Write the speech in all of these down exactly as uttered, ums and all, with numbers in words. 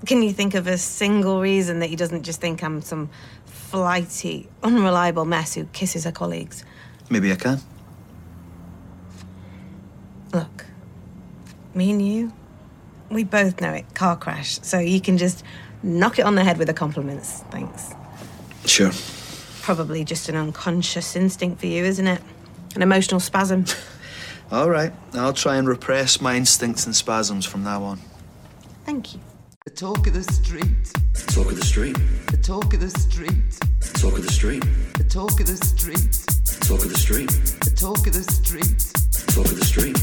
Can you think of a single reason that he doesn't just think I'm some flighty, unreliable mess who kisses her colleagues? Maybe I can. Look, me and you, we both know it, car crash, so you can just knock it on the head with the compliments, thanks. Sure. Probably just an unconscious instinct for you, isn't it? An emotional spasm. All right, I'll try and repress my instincts and spasms from now on. Thank you. The talk of the street. Talk of the street. The talk of the street. Talk of the street. The talk of the street. Talk of the street. The talk of the street. Talk of the street.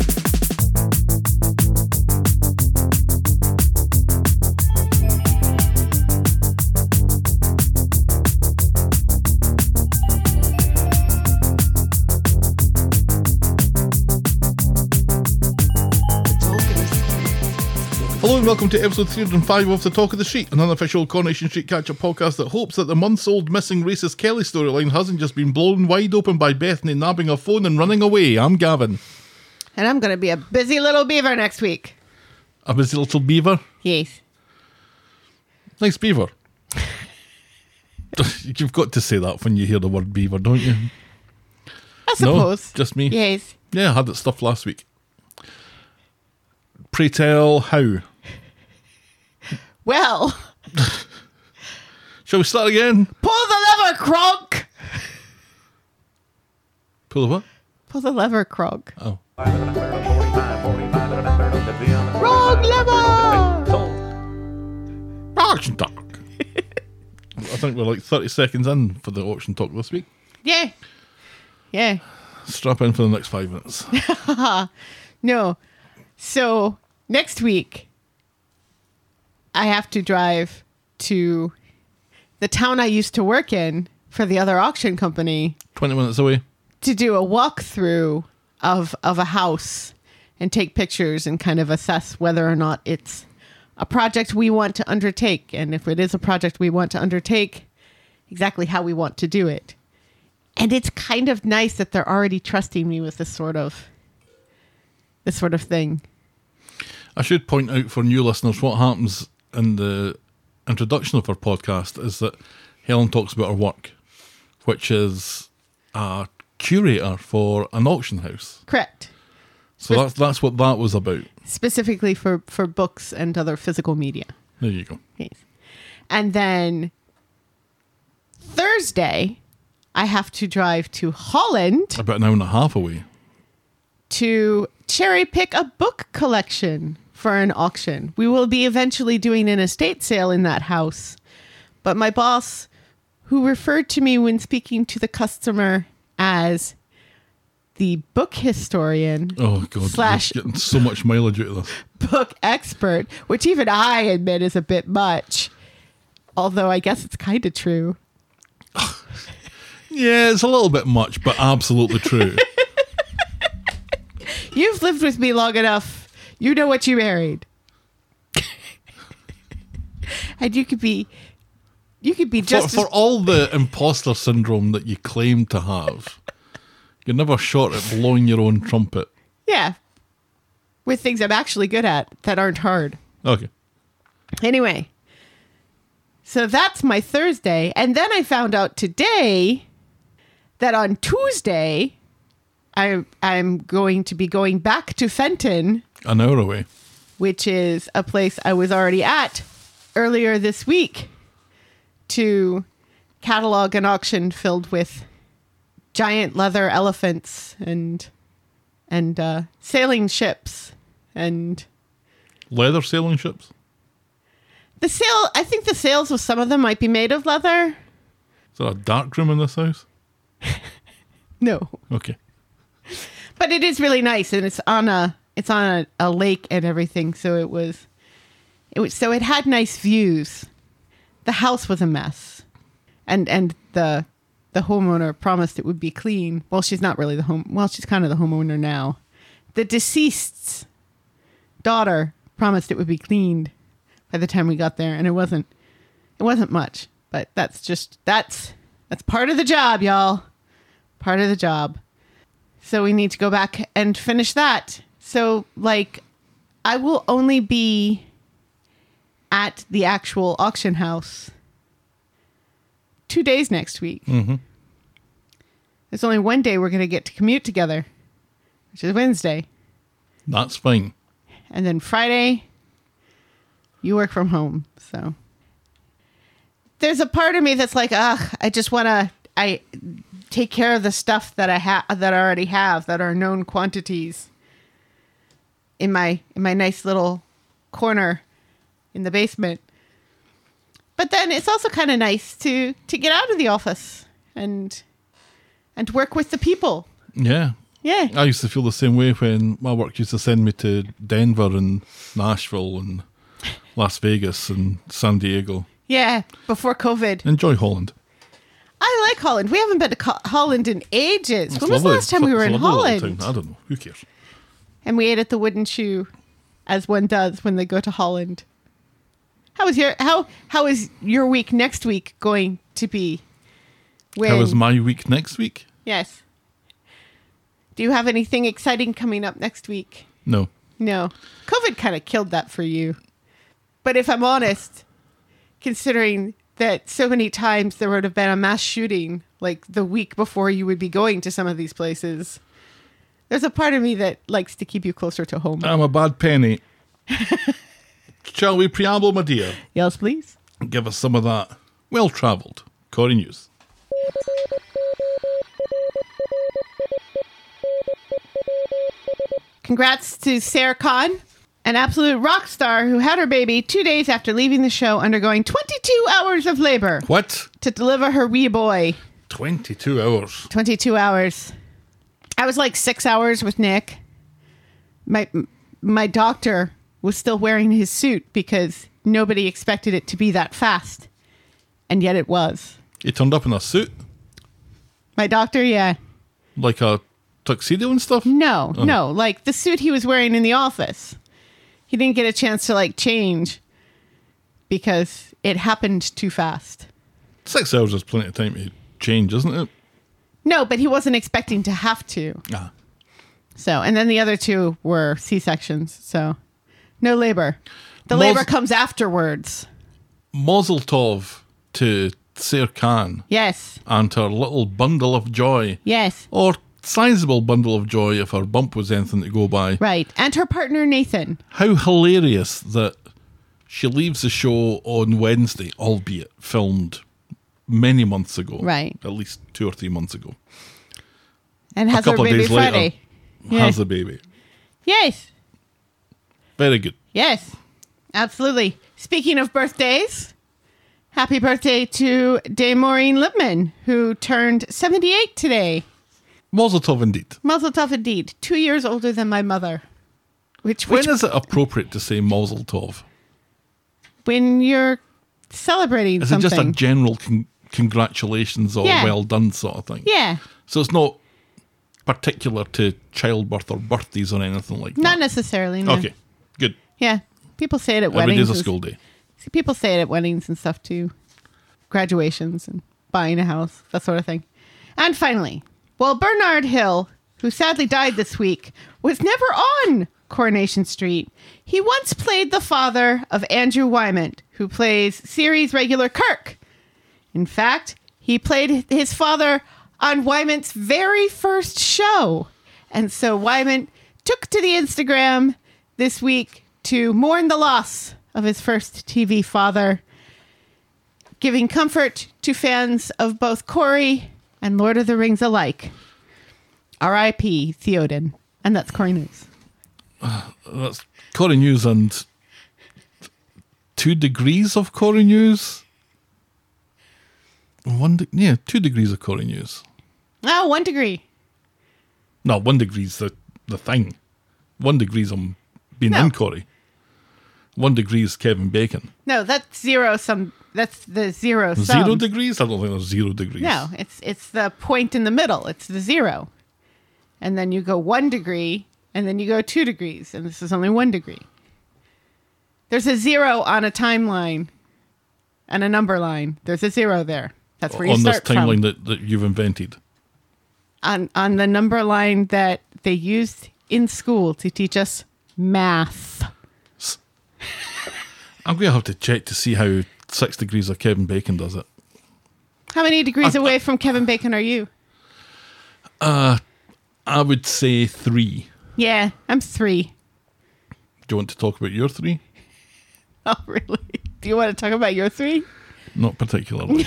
Hello and welcome to episode three hundred five of The Talk of the Street, an unofficial Coronation Street catch-up podcast that hopes that the months-old missing racist Kelly storyline hasn't just been blown wide open by Bethany nabbing her phone and running away. I'm Gavin. And I'm going to be a busy little beaver next week. A busy little beaver? Yes. Nice beaver. You've got to say that when you hear the word beaver, don't you? I suppose. No, just me? Yes. Yeah, I had it stuffed last week. Pray tell, how? Well. Shall we start again? Pull the lever, Krog! Pull the what? Pull the lever, Krog. Oh. Krog lever! Auction talk. I think we're like thirty seconds in for the auction talk this week. Yeah. Yeah. Strap in for the next five minutes. No. So, next week, I have to drive to the town I used to work in for the other auction company twenty minutes away. to do a walkthrough of of a house and take pictures and kind of assess whether or not it's a project we want to undertake. And if it is a project we want to undertake, exactly how we want to do it. And it's kind of nice that they're already trusting me with this sort of this sort of thing. I should point out for new listeners what happens in the introduction of our podcast is that Helen talks about her work, which is a curator for an auction house. Correct. So that's that's what that was about. Specifically for, for books and other physical media. There you go. Yes. And then Thursday, I have to drive to Holland About an hour and a half away. to cherry pick a book collection for an auction. We will be eventually doing an estate sale in that house. But my boss, who referred to me when speaking to the customer as the book historian Oh, God. slash You're getting so much mileage out of this. book expert, which even I admit is a bit much. Although I guess it's kind of true. Yeah, it's a little bit much, but absolutely true. You've lived with me long enough. You know what you married. And you could be, you could be for, just for as, all the imposter syndrome that you claim to have, you're never short at blowing your own trumpet. yeah, with things I'm actually good at that aren't hard. Okay. Anyway, so that's my Thursday. And then I found out today that on Tuesday, I, I'm going to be going back to Fenton, An hour away. which is a place I was already at earlier this week, to catalog an auction filled with giant leather elephants and and uh, sailing ships. And Leather sailing ships? the sail, I think the sails of some of them might be made of leather. Is there a dark room in this house? No. Okay. But it is really nice, and it's on a it's on a, a lake and everything. So it was, it was so it had nice views. The house was a mess, and and the the homeowner promised it would be clean. Well, she's not really the home. Well, she's kind of the homeowner now. The deceased's daughter promised it would be cleaned by the time we got there, and it wasn't. It wasn't much, but that's just that's that's part of the job, y'all. Part of the job. So we need to go back and finish that. So, like, I will only be at the actual auction house two days next week. Mm-hmm. There's only one day we're going to get to commute together, which is Wednesday. That's fine. And then Friday, you work from home. So there's a part of me that's like, ugh, I just want to I take care of the stuff that I have that I already have that are known quantities in my in my nice little corner in the basement. But then it's also kind of nice to to get out of the office and and work with the people. Yeah. Yeah. I used to feel the same way when my work used to send me to Denver and Nashville and Las Vegas and San Diego. Yeah, before COVID. Enjoy Holland. I like Holland. We haven't been to Co- Holland in ages. It's when was the lovely. last time we It's were a in lovely little Holland? town. I don't know. Who cares? And we ate at the Wooden Shoe, as one does when they go to Holland. How is your how how is your week next week going to be? When, How is my week next week? Yes. Do you have anything exciting coming up next week? No. No. COVID kind of killed that for you. But if I'm honest, considering that so many times there would have been a mass shooting like the week before you would be going to some of these places, there's a part of me that likes to keep you closer to home. I'm a bad penny. Shall we preamble, my dear? Yes, please. Give us some of that well-travelled Corrie news. Congrats to Sarah Khan, an absolute rock star who had her baby two days after leaving the show, undergoing twenty-two hours of labor What? to deliver her wee boy. twenty-two hours. twenty-two hours. I was like six hours with Nick. My my doctor was still wearing his suit because nobody expected it to be that fast. And yet it was. He turned up in a suit? My doctor, yeah. Like a tuxedo and stuff? No, Oh. no. Like the suit he was wearing in the office. He didn't get a chance to like change because it happened too fast. Six hours is plenty of time to change, isn't it? No, but he wasn't expecting to have to. Ah. So, and then the other two were C-sections. So, no labor. The Mos- labor comes afterwards. Mazel tov to Sarah Khan Yes. and her little bundle of joy. Yes. Or sizable bundle of joy if her bump was anything to go by. Right. And her partner, Nathan. How hilarious that she leaves the show on Wednesday, albeit filmed many months ago. Right. At least two or three months ago. And A has her couple of baby days Friday. later, Yeah. has the baby. Yes. Very good. Yes. Absolutely. Speaking of birthdays, happy birthday to Dame Maureen Lipman, who turned seventy-eight today. Mazel tov indeed. Mazel tov indeed. Two years older than my mother. Which, which When is it appropriate to say Mazel tov? when you're celebrating Is something. it just a general con- congratulations or Yeah. well done sort of thing? Yeah. So it's not particular to childbirth or birthdays or anything like Not that? necessarily, no. Okay, good. Yeah. People say it at Every weddings. day's a and- school day. See, people say it at weddings and stuff too. Graduations and buying a house, that sort of thing. And finally, well, Bernard Hill, who sadly died this week, was never on Coronation Street. He once played the father of Andrew Wymant, who plays series regular Kirk. In fact, he played his father on Wymant's very first show. And so Wymant took to the Instagram this week to mourn the loss of his first T V father, giving comfort to fans of both Corrie and Lord of the Rings alike. R I P Theoden. And that's Corrie News. That's Corrie News and two degrees of Corrie News. One, de- yeah, two degrees of Corrie News. Oh, one degree. No, one degree's the the thing. One degree's on being No. in Corrie. One degree's Kevin Bacon. No, that's zero some that's the zero sum. Zero degrees? I don't think there's zero degrees. No, it's it's the point in the middle. It's the zero. And then you go one degree, and then you go two degrees, and this is only one degree. There's a zero on a timeline and a number line. There's a zero there. That's where you on this start from. timeline that, that you've invented. On on the number line that they used in school to teach us math. I'm going to have to check to see how Six Degrees of Kevin Bacon does it. How many degrees away from Kevin Bacon are you? I would say three. Yeah, I'm three. Do you want to talk about your three? Oh, really? Do you want to talk about your three? Not particularly.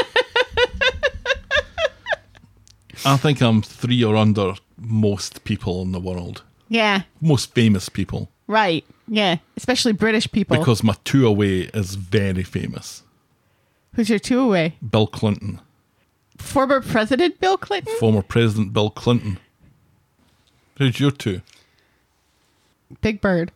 I think I'm three or under most people in the world. Yeah, Most famous people. right. Yeah, especially British people. Because my two away is very famous. Who's your two away? Bill Clinton. Former President Bill Clinton? Former President Bill Clinton. Who's your two? Big Bird.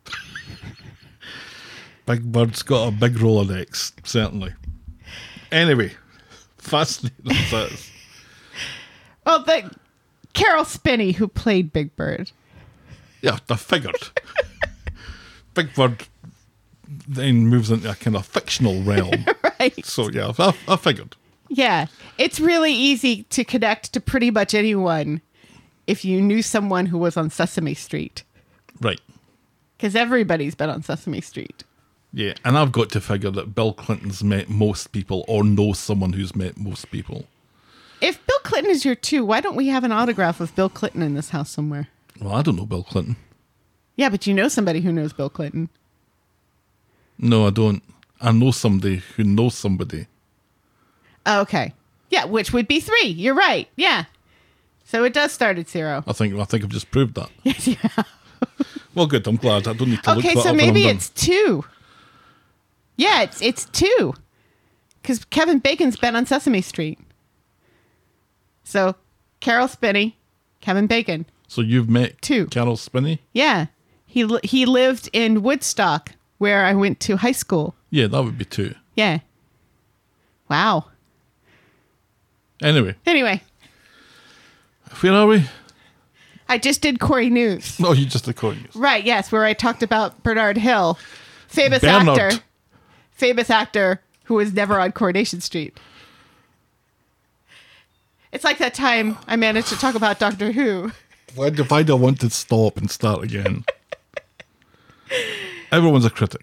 Big Bird's got a big Rolodex, certainly. Anyway, fascinating as that is. Well, the Carol Spinney, who played Big Bird. Yeah, I figured. Big Bird then moves into a kind of fictional realm. Right. So, yeah, I, I figured. Yeah. It's really easy to connect to pretty much anyone if you knew someone who was on Sesame Street. Right. Because everybody's been on Sesame Street. Yeah, and I've got to figure that Bill Clinton's met most people or knows someone who's met most people. If Bill Clinton is your two, why don't we have an autograph of Bill Clinton in this house somewhere? Well, I don't know Bill Clinton. Yeah, but you know somebody who knows Bill Clinton. No, I don't. I know somebody who knows somebody. Oh, okay. Yeah, which would be three. You're right. Yeah. So it does start at zero. I think I think I've just proved that. Yes, yeah. Well, good. I'm glad. I don't need to look Okay, that so up when maybe I'm done. it's two. Yeah, it's it's two. Because Kevin Bacon's been on Sesame Street. So, Carol Spinney, Kevin Bacon. So you've met Two. Carol Spinney? Yeah. He li- he lived in Woodstock, where I went to high school. Yeah, that would be two. Yeah. Wow. Anyway, Anyway, where are we? I just did Corey News. No, you just recording us. Right, yes, where I talked about Bernard Hill, famous Bernard. actor. Famous actor who was never on Coronation Street. It's like that time I managed to talk about Doctor Who. Why do why do I want to stop and start again? Everyone's a critic.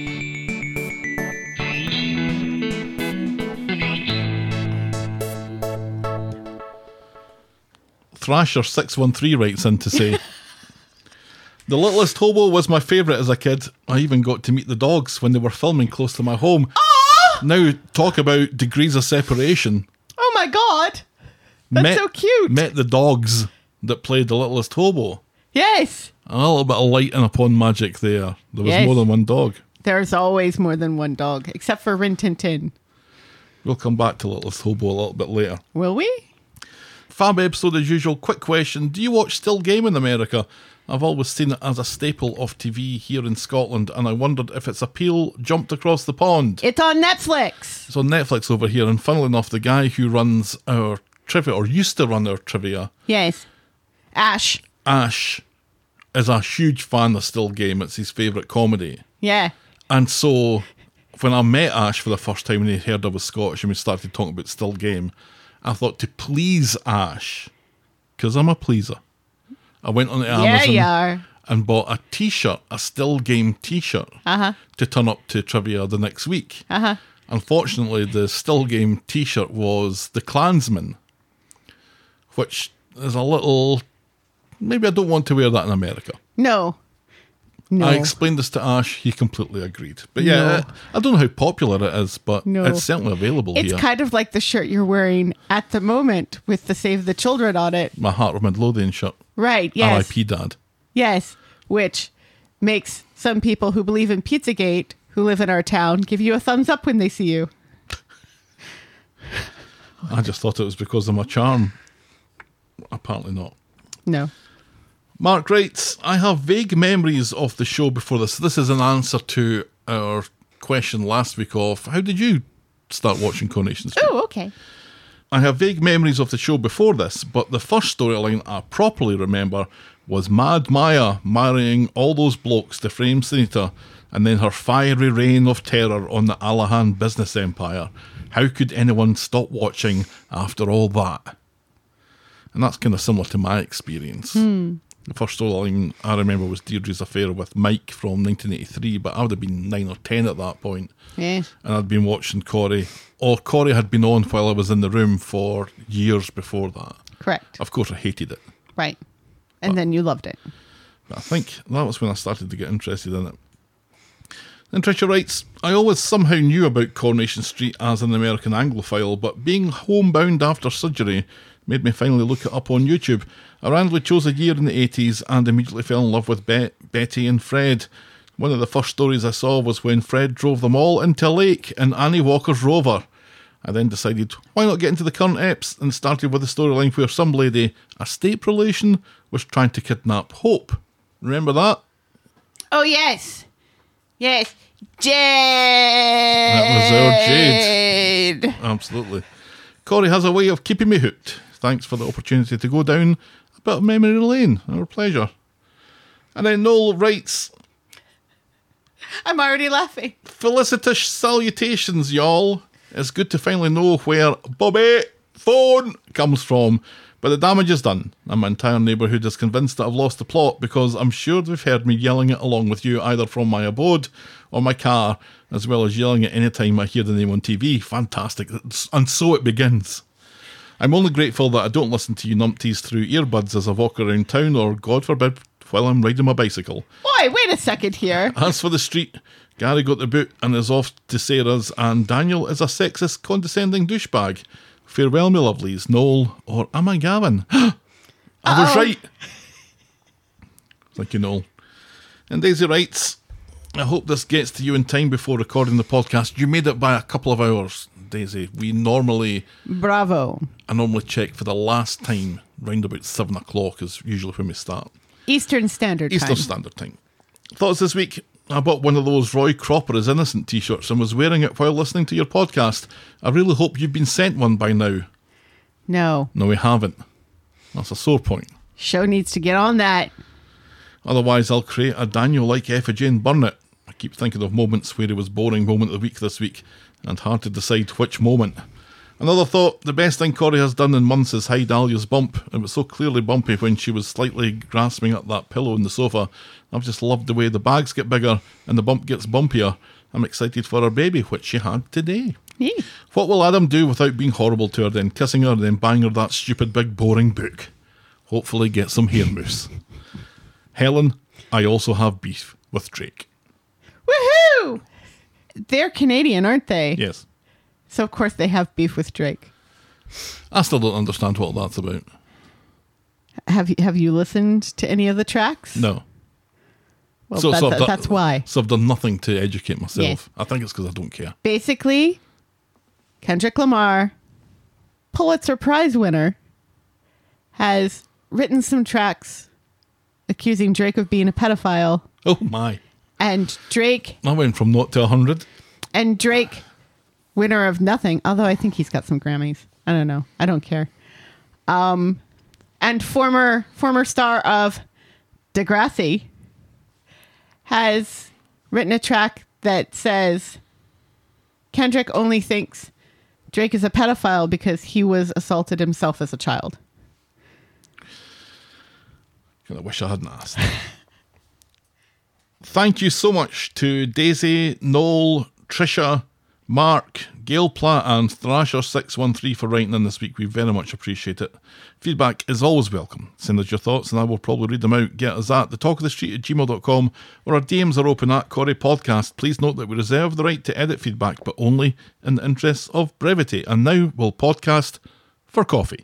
Thrasher six one three writes in to say, The Littlest Hobo was my favourite as a kid. I even got to meet the dogs when they were filming close to my home. Oh! Now, talk about degrees of separation. Oh my god! That's met, so cute. Met the dogs that played The Littlest Hobo. Yes! A little bit of lighting upon magic there. There was Yes. more than one dog. There's always more than one dog, except for Rin Tin Tin. We'll come back to Littlest Hobo a little bit later. Will we? Fab episode as usual. Quick question. Do you watch Still Game in America? I've always seen it as a staple of T V here in Scotland, and I wondered if its appeal jumped across the pond. It's on Netflix. It's on Netflix over here, and funnily enough, the guy who runs our trivia, or used to run our trivia, Yes. Ash. Ash, is a huge fan of Still Game. It's his favourite comedy. Yeah. And so, when I met Ash for the first time and he heard I was Scottish and we started talking about Still Game, I thought to please Ash, because I'm a pleaser, I went on to Yeah, Amazon you are. and bought a t-shirt, a Still Game t-shirt, Uh-huh. to turn up to trivia the next week. Uh-huh. Unfortunately, the Still Game t-shirt was the Klansman, which is a little... Maybe I don't want to wear that in America. No. No. I explained this to Ash. He completely agreed. But yeah, No. I, I don't know how popular it is, but No. it's certainly available It's here. kind of like the shirt you're wearing at the moment with the Save the Children on it. My Heart of Midlothian shirt. Right, R I yes. P Dad. Yes. Which makes some people who believe in Pizzagate, who live in our town, give you a thumbs up when they see you. I just thought it was because of my charm. Apparently not. No. Mark writes, I have vague memories of the show before this. This is an answer to our question last week of, how did you start watching Coronation Street? Oh, okay. I have vague memories of the show before this, but the first storyline I properly remember was Mad Maya marrying all those blokes to frame Sunita, and then her fiery reign of terror on the Alahan business empire. How could anyone stop watching after all that? And that's kind of similar to my experience. Hmm. The first storyline I remember was Deirdre's affair with Mike from nineteen eighty-three, but I would have been nine or ten at that point. Yeah. And I'd been watching Corrie, or Corrie had been on while I was in the room for years before that. Correct. Of course, I hated it. Right. And then you loved it. But I think that was when I started to get interested in it. Then Tricia writes, I always somehow knew about Coronation Street as an American Anglophile, but being homebound after surgery made me finally look it up on YouTube. I randomly chose a year in the eighties and immediately fell in love with Be- Betty and Fred. One of the first stories I saw was when Fred drove them all into a lake in Annie Walker's Rover. I then decided, why not get into the current eps, and started with a storyline where some lady, a state relation, was trying to kidnap Hope. Remember that? Oh, yes. Yes. Jade. That was our Jade. Absolutely. Corrie has a way of keeping me hooked. Thanks for the opportunity to go down a bit of memory lane. Our pleasure. And then Noel writes, I'm already laughing. felicitous salutations, y'all. It's good to finally know where Bobby phone comes from. But the damage is done, and my entire neighbourhood is convinced that I've lost the plot because I'm sure they've heard me yelling it along with you either from my abode or my car, as well as yelling it any time I hear the name on T V. Fantastic. And so it begins. I'm only grateful that I don't listen to you numpties through earbuds as I walk around town or, God forbid, while I'm riding my bicycle. Boy, wait a second here. As for the street, Gary got the boot and is off to Sarah's, and Daniel is a sexist, condescending douchebag. Farewell, my lovelies, Noel, or am I Gavin? I was right. Thank you, Noel. And Daisy writes, I hope this gets to you in time before recording the podcast. You made it by a couple of hours, Daisy. We normally... Bravo. I normally check for the last time, round about seven o'clock is usually when we start. Eastern Standard Eastern Time. Standard Time. Thoughts this week? I bought one of those Roy Cropper is Innocent t-shirts and was wearing it while listening to your podcast. I really hope you've been sent one by now. No. No, we haven't. That's a sore point. Show needs to get on that. Otherwise, I'll create a Daniel-like effigy and burn it. I keep thinking of moments where it was boring moment of the week this week, and hard to decide which moment. Another thought, the best thing Corrie has done in months is hide Alia's bump. It was so clearly bumpy when she was slightly grasping at that pillow on the sofa. I've just loved the way the bags get bigger and the bump gets bumpier. I'm excited for her baby, which she had today. Yeah. What will Adam do without being horrible to her, then kissing her, then buying her that stupid big boring book? Hopefully get some hair mousse. Helen, I also have beef with Drake. Woohoo! They're Canadian, aren't they? Yes. So, of course, they have beef with Drake. I still don't understand what that's about. Have you, have you listened to any of the tracks? No. Well, So- that, so I've that- done- that's why. So I've done nothing to educate myself. Yes. I think it's because I don't care. Basically, Kendrick Lamar, Pulitzer Prize winner, has written some tracks accusing Drake of being a pedophile. Oh my. And Drake, I went from naught to a hundred. and Drake, winner of nothing, although I think he's got some Grammys. I don't know. I don't care. Um, and former former star of Degrassi has written a track that says Kendrick only thinks Drake is a pedophile because he was assaulted himself as a child. I wish I hadn't asked. Thank you so much to Daisy, Noel, Trisha, Mark, Gail Platt, and Thrasher six one three for writing in this week. We very much appreciate it. Feedback is always welcome. Send us your thoughts and I will probably read them out. Get us at the talk of the street at gmail dot com, or our D Ms are open at Corrie Podcast. Please note that we reserve the right to edit feedback, but only in the interests of brevity. And now we'll podcast for coffee.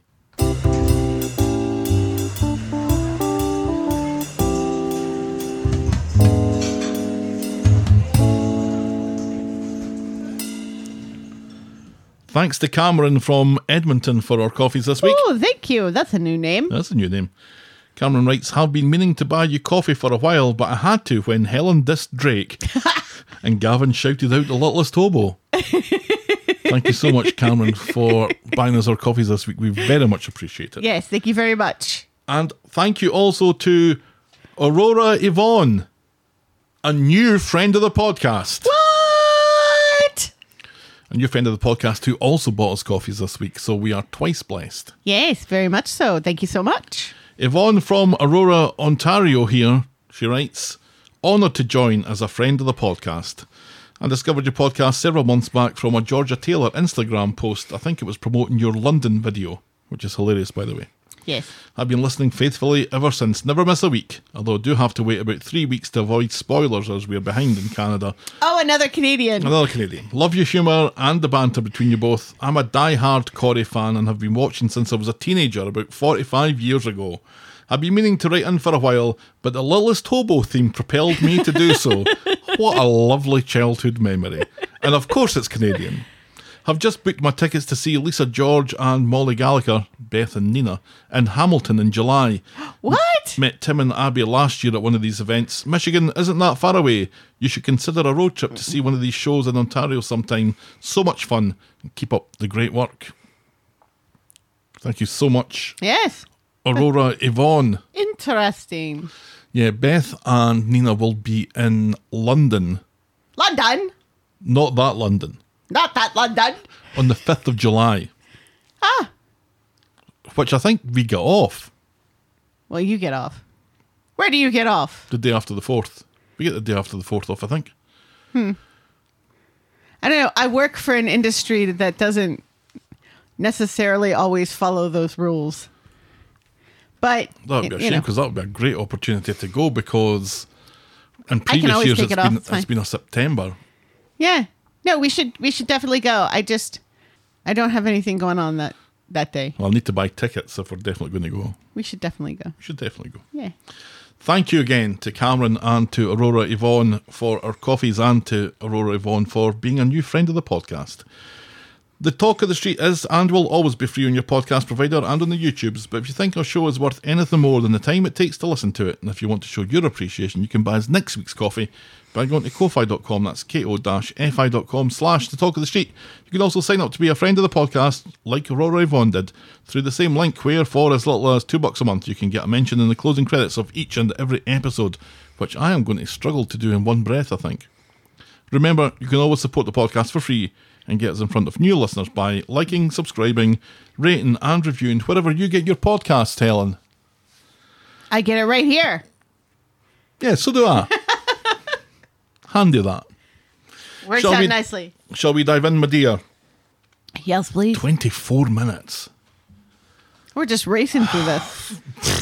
Thanks to Cameron from Edmonton for our coffees this week. Oh, thank you. That's a new name. That's a new name. Cameron writes, have been meaning to buy you coffee for a while, but I had to when Helen dissed Drake and Gavin shouted out the littlest hobo. Thank you so much, Cameron, for buying us our coffees this week. We very much appreciate it. Yes, thank you very much. And thank you also to Aurora Yvonne, a new friend of the podcast. What? A new friend of the podcast who also bought us coffees this week, so we are twice blessed. Yes, very much so. Thank you so much. Yvonne from Aurora, Ontario here. She writes, honoured to join as a friend of the podcast. I discovered your podcast several months back from a Georgia Taylor Instagram post. I think it was promoting your London video, which is hilarious, by the way. Yes. I've been listening faithfully ever since. Never miss a week, although I do have to wait about three weeks to avoid spoilers as we're behind in Canada. Oh, another Canadian. Another Canadian. Love your humour and the banter between you both. I'm a die-hard Corey fan and have been watching since I was a teenager about forty-five years ago. I've been meaning to write in for a while, but the Littlest Hobo theme propelled me to do so. What a lovely childhood memory. And of course it's Canadian. I've just booked my tickets to see Lisa George and Molly Gallagher, Beth and Nina, in Hamilton in July. What? Met Tim and Abby last year at one of these events. Michigan isn't that far away. You should consider a road trip to see one of these shows in Ontario sometime. So much fun. Keep up the great work. Thank you so much, Yes. Aurora Yvonne. Interesting. Yeah, Beth and Nina will be in London. London? Not that London. Not that London. On the fifth of July. Ah. Which I think we get off Well, you get off. Where do you get off? the day after the fourth. We get the day after the fourth off, I think. I don't know. I work for an industry that doesn't necessarily always follow those rules. But, That would be a you shame know, because that would be a great opportunity to go because in I can previous always years take it's it off, been, it's fine. it's been a September. yeah. No, we should we should definitely go. I just I don't have anything going on that that day. I'll need to buy tickets if we're definitely going to go. We should definitely go. We should definitely go. Yeah. Thank you again to Cameron and to Aurora Yvonne for our coffees and to Aurora Yvonne for being a new friend of the podcast. The Talk of the Street is and will always be free on your podcast provider and on the YouTubes, but if you think our show is worth anything more than the time it takes to listen to it, and if you want to show your appreciation, you can buy us next week's coffee by going to ko-fi dot com, that's ko-fi dot com slash The Talk of the Street. You can also sign up to be a friend of the podcast, like Aurora Yvonne did, through the same link where for as little as two bucks a month you can get a mention in the closing credits of each and every episode, which I am going to struggle to do in one breath, I think. Remember, you can always support the podcast for free and get us in front of new listeners by liking, subscribing, rating and reviewing wherever you get your podcasts, Helen. I get it right here. Yeah, so do I. Handy that. Works Shall out we- nicely. Shall we dive in, my dear? Yes, please. twenty-four minutes. We're just racing through this.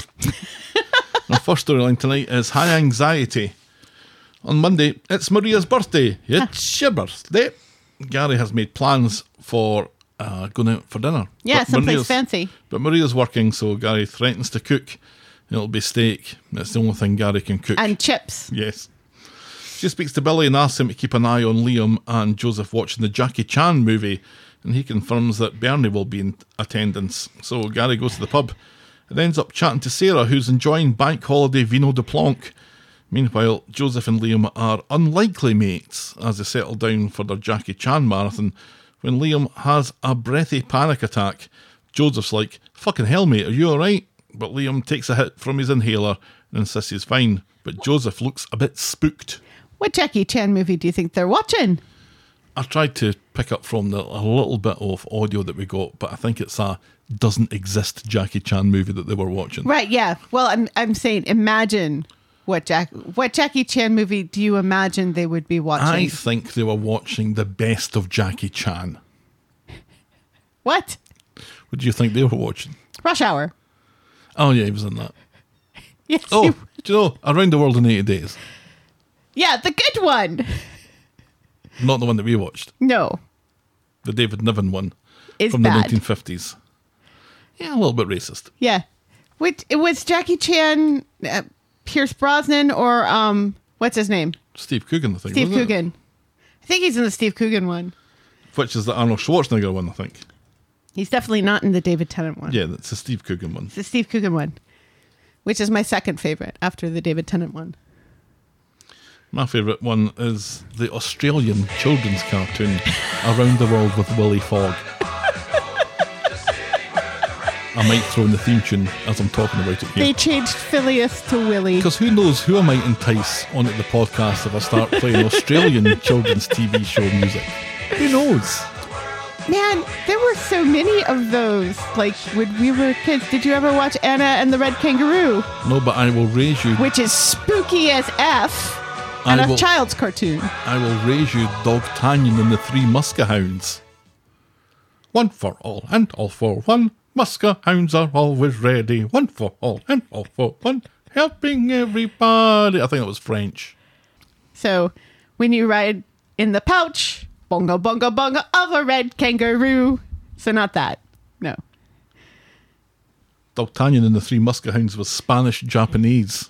Our first storyline tonight is high anxiety. On Monday, it's Maria's birthday. It's your birthday. Gary has made plans for uh, going out for dinner. Yeah, But someplace Maria's- fancy. But Maria's working, so Gary threatens to cook. It'll be steak. That's the only thing Gary can cook. And chips. Yes. She speaks to Billy and asks him to keep an eye on Liam and Joseph watching the Jackie Chan movie, and he confirms that Bernie will be in attendance. So Gary goes to the pub and ends up chatting to Sarah, who's enjoying bank holiday vino de Blanc. Meanwhile, Joseph and Liam are unlikely mates as they settle down for their Jackie Chan marathon when Liam has a breathy panic attack. Joseph's like, fucking hell, mate, are you alright? But Liam takes a hit from his inhaler and insists he's fine. But Joseph looks a bit spooked. What Jackie Chan movie do you think they're watching? I tried to pick up from the, a little bit of audio that we got, but I think it's a doesn't exist Jackie Chan movie that they were watching. Right, yeah. Well, I'm I'm saying imagine what Jack what Jackie Chan movie do you imagine they would be watching? I think they were watching the best of Jackie Chan. What? What do you think they were watching? Rush Hour. Oh yeah, he was in that. Yes. Oh, you- do you know, Around the World in eighty days. yeah, the good one. Not the one that we watched. No. The David Niven one. It's from bad. the nineteen fifties. Yeah, a little bit racist. Yeah. Which it was Jackie Chan, uh, Pierce Brosnan, or um, what's his name? Steve Coogan, I think. Steve wasn't it? Coogan. I think he's in the Steve Coogan one. Which is the Arnold Schwarzenegger one, I think. He's definitely not in the David Tennant one. Yeah, that's the Steve Coogan one. It's the Steve Coogan one, which is my second favorite after the David Tennant one. My favourite one is the Australian children's cartoon Around the World with Willy Fogg. I might throw in the theme tune as I'm talking about it They here. changed Phileas to Willie. Because who knows who I might entice onto the podcast if I start playing Australian children's T V show music. Who knows? Man, there were so many of those. Like when we were kids, did you ever watch Anna and the Red Kangaroo? No, but I will raise you. Which is spooky as F and I a will- child's cartoon. I will raise you D'Artagnan and the Three Muskehounds. One for all and all for one. Muskehounds are always ready. One for all and all for one. Helping everybody. I think it was French. So when you ride in the pouch, bongo, bongo, bongo of a red kangaroo. So not that. No. D'Artagnan and the Three Muskehounds was Spanish-Japanese.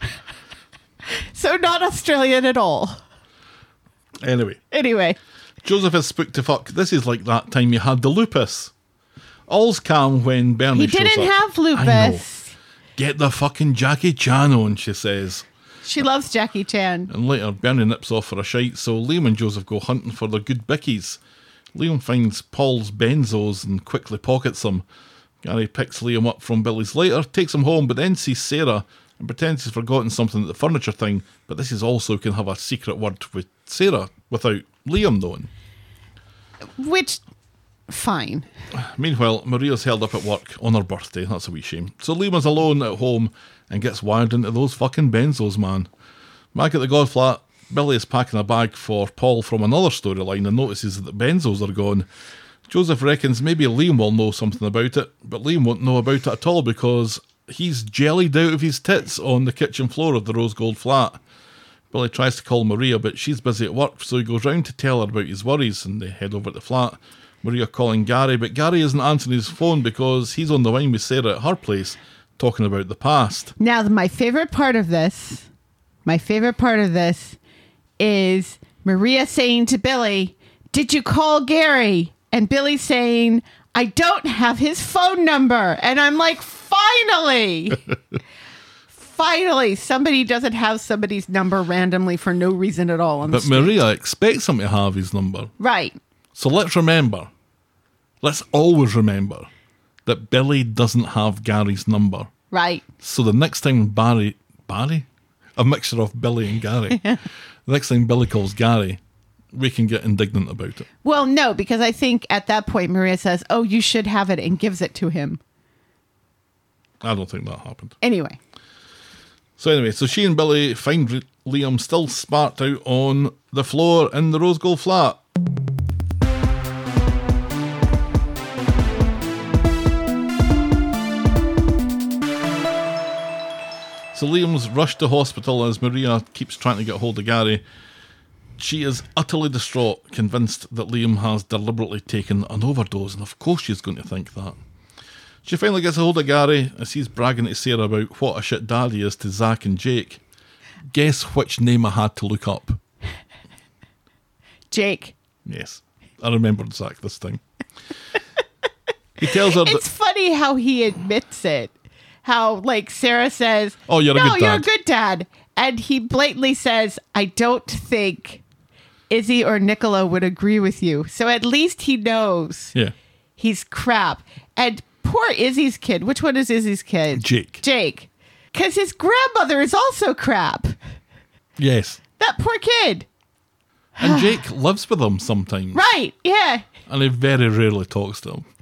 So not Australian at all. Anyway, Anyway. Joseph is spooked to fuck. This is like that time you had the lupus. All's calm when Bernie He shows didn't up. have I know. lupus. Get the fucking Jackie Chan on, she says. She loves Jackie Chan. And later, Bernie nips off for a shite, so Liam and Joseph go hunting for their good bickies. Liam finds Paul's benzos and quickly pockets them. Gary picks Liam up from Billy's later, takes him home, but then sees Sarah and pretends he's forgotten something at the furniture thing, but this is also can have a secret word with Sarah without Liam knowing. Which, fine. Meanwhile, Maria's held up at work on her birthday. That's a wee shame. So Liam is alone at home and gets wired into those fucking benzos, man. Back at the God flat, Billy is packing a bag for Paul from another storyline and notices that the benzos are gone. Joseph reckons maybe Liam will know something about it, but Liam won't know about it at all because he's jellied out of his tits on the kitchen floor of the Rose Gold flat. Billy tries to call Maria, but she's busy at work, so he goes round to tell her about his worries, and they head over to the flat. Maria calling Gary, but Gary isn't answering his phone because he's on the line with Sarah at her place, talking about the past. Now, my favorite part of this, my favorite part of this is Maria saying to Billy, "Did you call Gary?" And Billy saying, "I don't have his phone number." And I'm like, finally, finally, somebody doesn't have somebody's number randomly for no reason at all on the But street. Maria expects him to have his number. Right. So let's remember, let's always remember that Billy doesn't have Gary's number. Right. So the next time Barry, Barry? A mixture of Billy and Gary. The next time Billy calls Gary, we can get indignant about it. Well, no, because I think at that point Maria says, "Oh, you should have it," and gives it to him. I don't think that happened. Anyway. So anyway, so she and Billy find Re- Liam still sparked out on the floor in the Rose Gold flat. So Liam's rushed to hospital as Maria keeps trying to get hold of Gary. She is utterly distraught, convinced that Liam has deliberately taken an overdose, and of course she's going to think that. She finally gets a hold of Gary as he's bragging to Sarah about what a shit dad he is to Zach and Jake. Guess which name I had to look up? Jake. Yes, I remembered Zach this time. He tells her It's that... funny how he admits it. How, like, Sarah says, Oh, you're a no, good you're a dad." good dad. And he blatantly says, "I don't think Izzy or Nicola would agree with you." So at least he knows Yeah, he's crap. And poor Izzy's kid. Which one is Izzy's kid? Jake. Jake. Because his grandmother is also crap. Yes. That poor kid. And Jake lives with him sometimes. Right. Yeah. And he very rarely talks to him.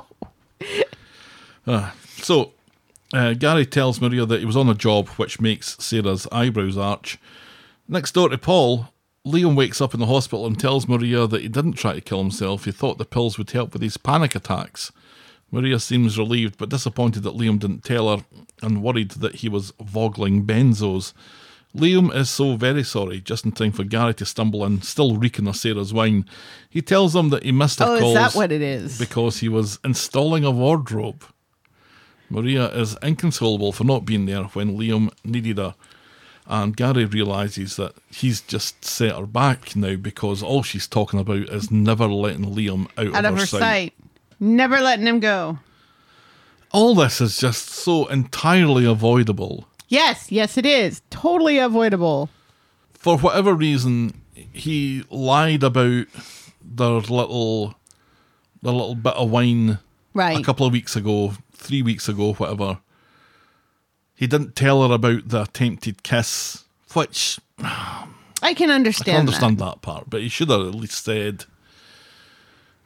No. So, uh, Gary tells Maria that he was on a job, which makes Sarah's eyebrows arch. Next door to Paul, Liam wakes up in the hospital and tells Maria that he didn't try to kill himself. He thought the pills would help with his panic attacks. Maria seems relieved but disappointed that Liam didn't tell her and worried that he was vogling benzos. Liam is so very sorry, just in time for Gary to stumble in, still reeking of Sarah's wine. He tells them that he missed her Oh, calls is that what it is? because he was installing a wardrobe. Maria is inconsolable for not being there when Liam needed her, and Gary realises that he's just set her back now because all she's talking about is never letting Liam out, Out of, of her her sight. sight. Never letting him go. All this is just so entirely avoidable. Yes, yes, it is. Totally avoidable. For whatever reason, he lied about their little, their little bit of wine Right. a couple of weeks ago, three weeks ago, whatever. He didn't tell her about the attempted kiss, which I can I understand, can understand that. that part, but he should have at least said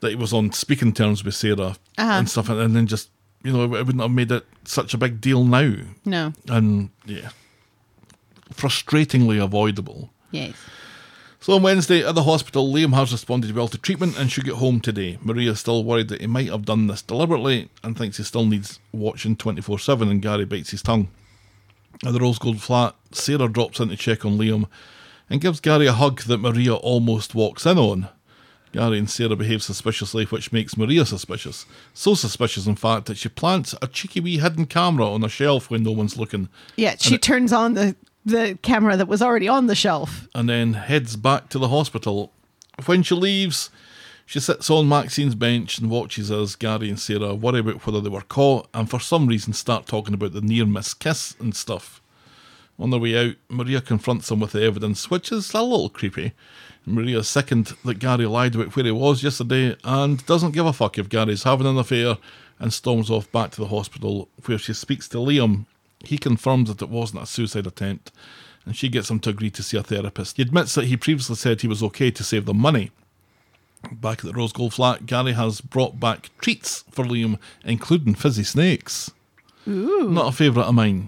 that he was on speaking terms with Sarah and stuff, and then just, you know, it wouldn't have made it such a big deal now. No. And, yeah, frustratingly avoidable. Yes. So on Wednesday at the hospital, Liam has responded well to treatment and should get home today. Maria's still worried that he might have done this deliberately and thinks he still needs watching twenty-four seven, and Gary bites his tongue. At the Rose Gold flat, Sarah drops in to check on Liam and gives Gary a hug that Maria almost walks in on. Gary and Sarah behave suspiciously, which makes Maria suspicious. So suspicious, in fact, that she plants a cheeky wee hidden camera on a shelf when no one's looking. Yeah, she it- turns on the, the camera that was already on the shelf. And then heads back to the hospital. When she leaves, she sits on Maxine's bench and watches as Gary and Sarah worry about whether they were caught, and for some reason start talking about the near-miss kiss and stuff. On their way out, Maria confronts them with the evidence, which is a little creepy. Maria's sickened that Gary lied about where he was yesterday and doesn't give a fuck if Gary's having an affair, and storms off back to the hospital, where she speaks to Liam. He confirms that it wasn't a suicide attempt, and she gets him to agree to see a therapist. He admits that he previously said he was okay to save them money. Back at the Rose Gold flat, Gary has brought back treats for Liam, including fizzy snakes. Ooh. Not a favourite of mine.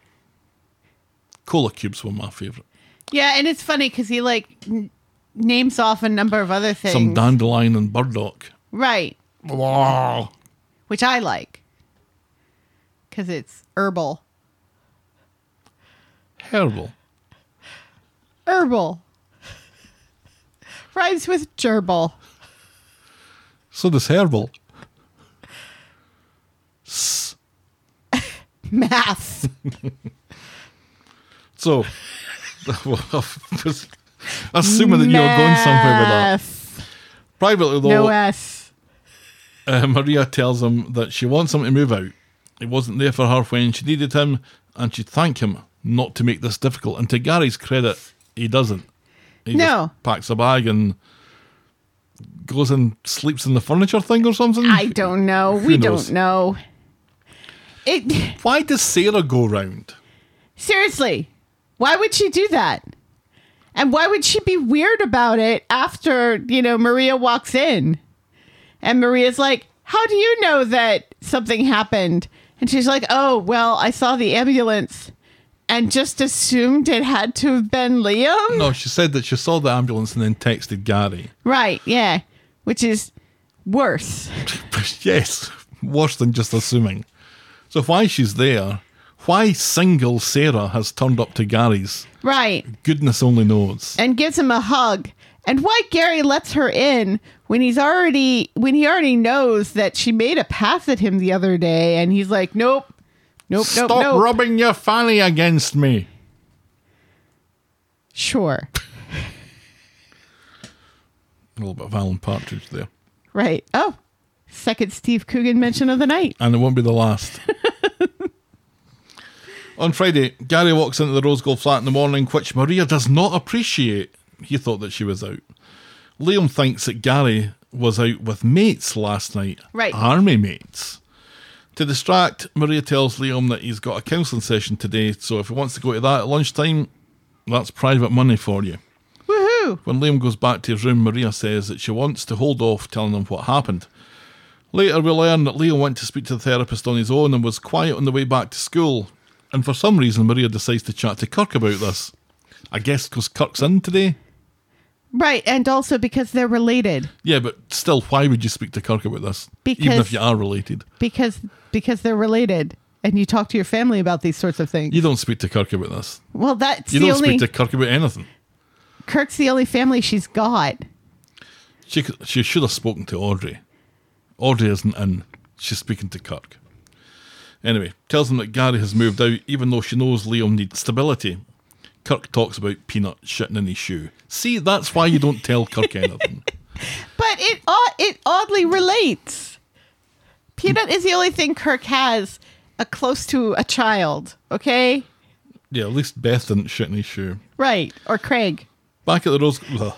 Cola cubes were my favourite. Yeah, and it's funny because he, like, n- names off a number of other things. Some dandelion and burdock. Right. Wow. Which I like. Because it's herbal. Herbal. Herbal. Rhymes with gerbil. So does herbal. S- Math. So, assuming that you were going somewhere with that. Math. Privately, though, No S. uh, Maria tells him that she wants him to move out. He wasn't there for her when she needed him, and she'd thank him not to make this difficult. And to Gary's credit, he doesn't. He No. just packs a bag and goes and sleeps in the furniture thing or something. I don't know. Who We knows? don't know. It Why does Sarah go round? seriously. Why would she do that? And why would she be weird about it after, you know, Maria walks in? And Maria's like, "How do you know that something happened?" And she's like, "Oh, well, I saw the ambulance and just assumed it had to have been Liam." No, she said that she saw the ambulance and then texted Gary. Right, yeah. Which is worse. Yes, worse than just assuming. So why she's there, why single Sarah has turned up to Gary's, Right. goodness only knows. And gives him a hug. And why Gary lets her in when he's already when he already knows that she made a pass at him the other day, and he's like, "Nope. Nope, Stop nope, nope." rubbing your fanny against me. Sure. A little bit of Alan Partridge there. Right. Oh. Second Steve Coogan mention of the night. And it won't be the last. On Friday, Gary walks into the Rose Gold flat in the morning, which Maria does not appreciate. He thought that she was out. Liam thinks that Gary was out with mates last night. Right. Army mates. To distract, Maria tells Liam that he's got a counselling session today, so if he wants to go to that at lunchtime, that's private money for you. Woohoo. When Liam goes back to his room, Maria says that she wants to hold off telling him what happened. Later, we learn that Liam went to speak to the therapist on his own and was quiet on the way back to school. And for some reason, Maria decides to chat to Kirk about this. I guess because Kirk's in today? Right. And also because they're related. Yeah, but still, why would you speak to Kirk about this? Even Because- if you are related. Because because they're related. And you talk to your family about these sorts of things. You don't speak to Kirk about this. Well, that's You the don't only speak to Kirk about anything. Kirk's the only family she's got. She, could- she should have spoken to Audrey. Audrey isn't in. She's speaking to Kirk. Anyway, tells him that Gary has moved out, even though she knows Liam needs stability. Kirk talks about Peanut shitting in his shoe. See, that's why you don't tell Kirk anything. But it odd- it oddly relates. Peanut is the only thing Kirk has a close to a child, okay? Yeah, at least Beth didn't shit in his shoe. Right. Or Craig. Back at the Rose... Ugh.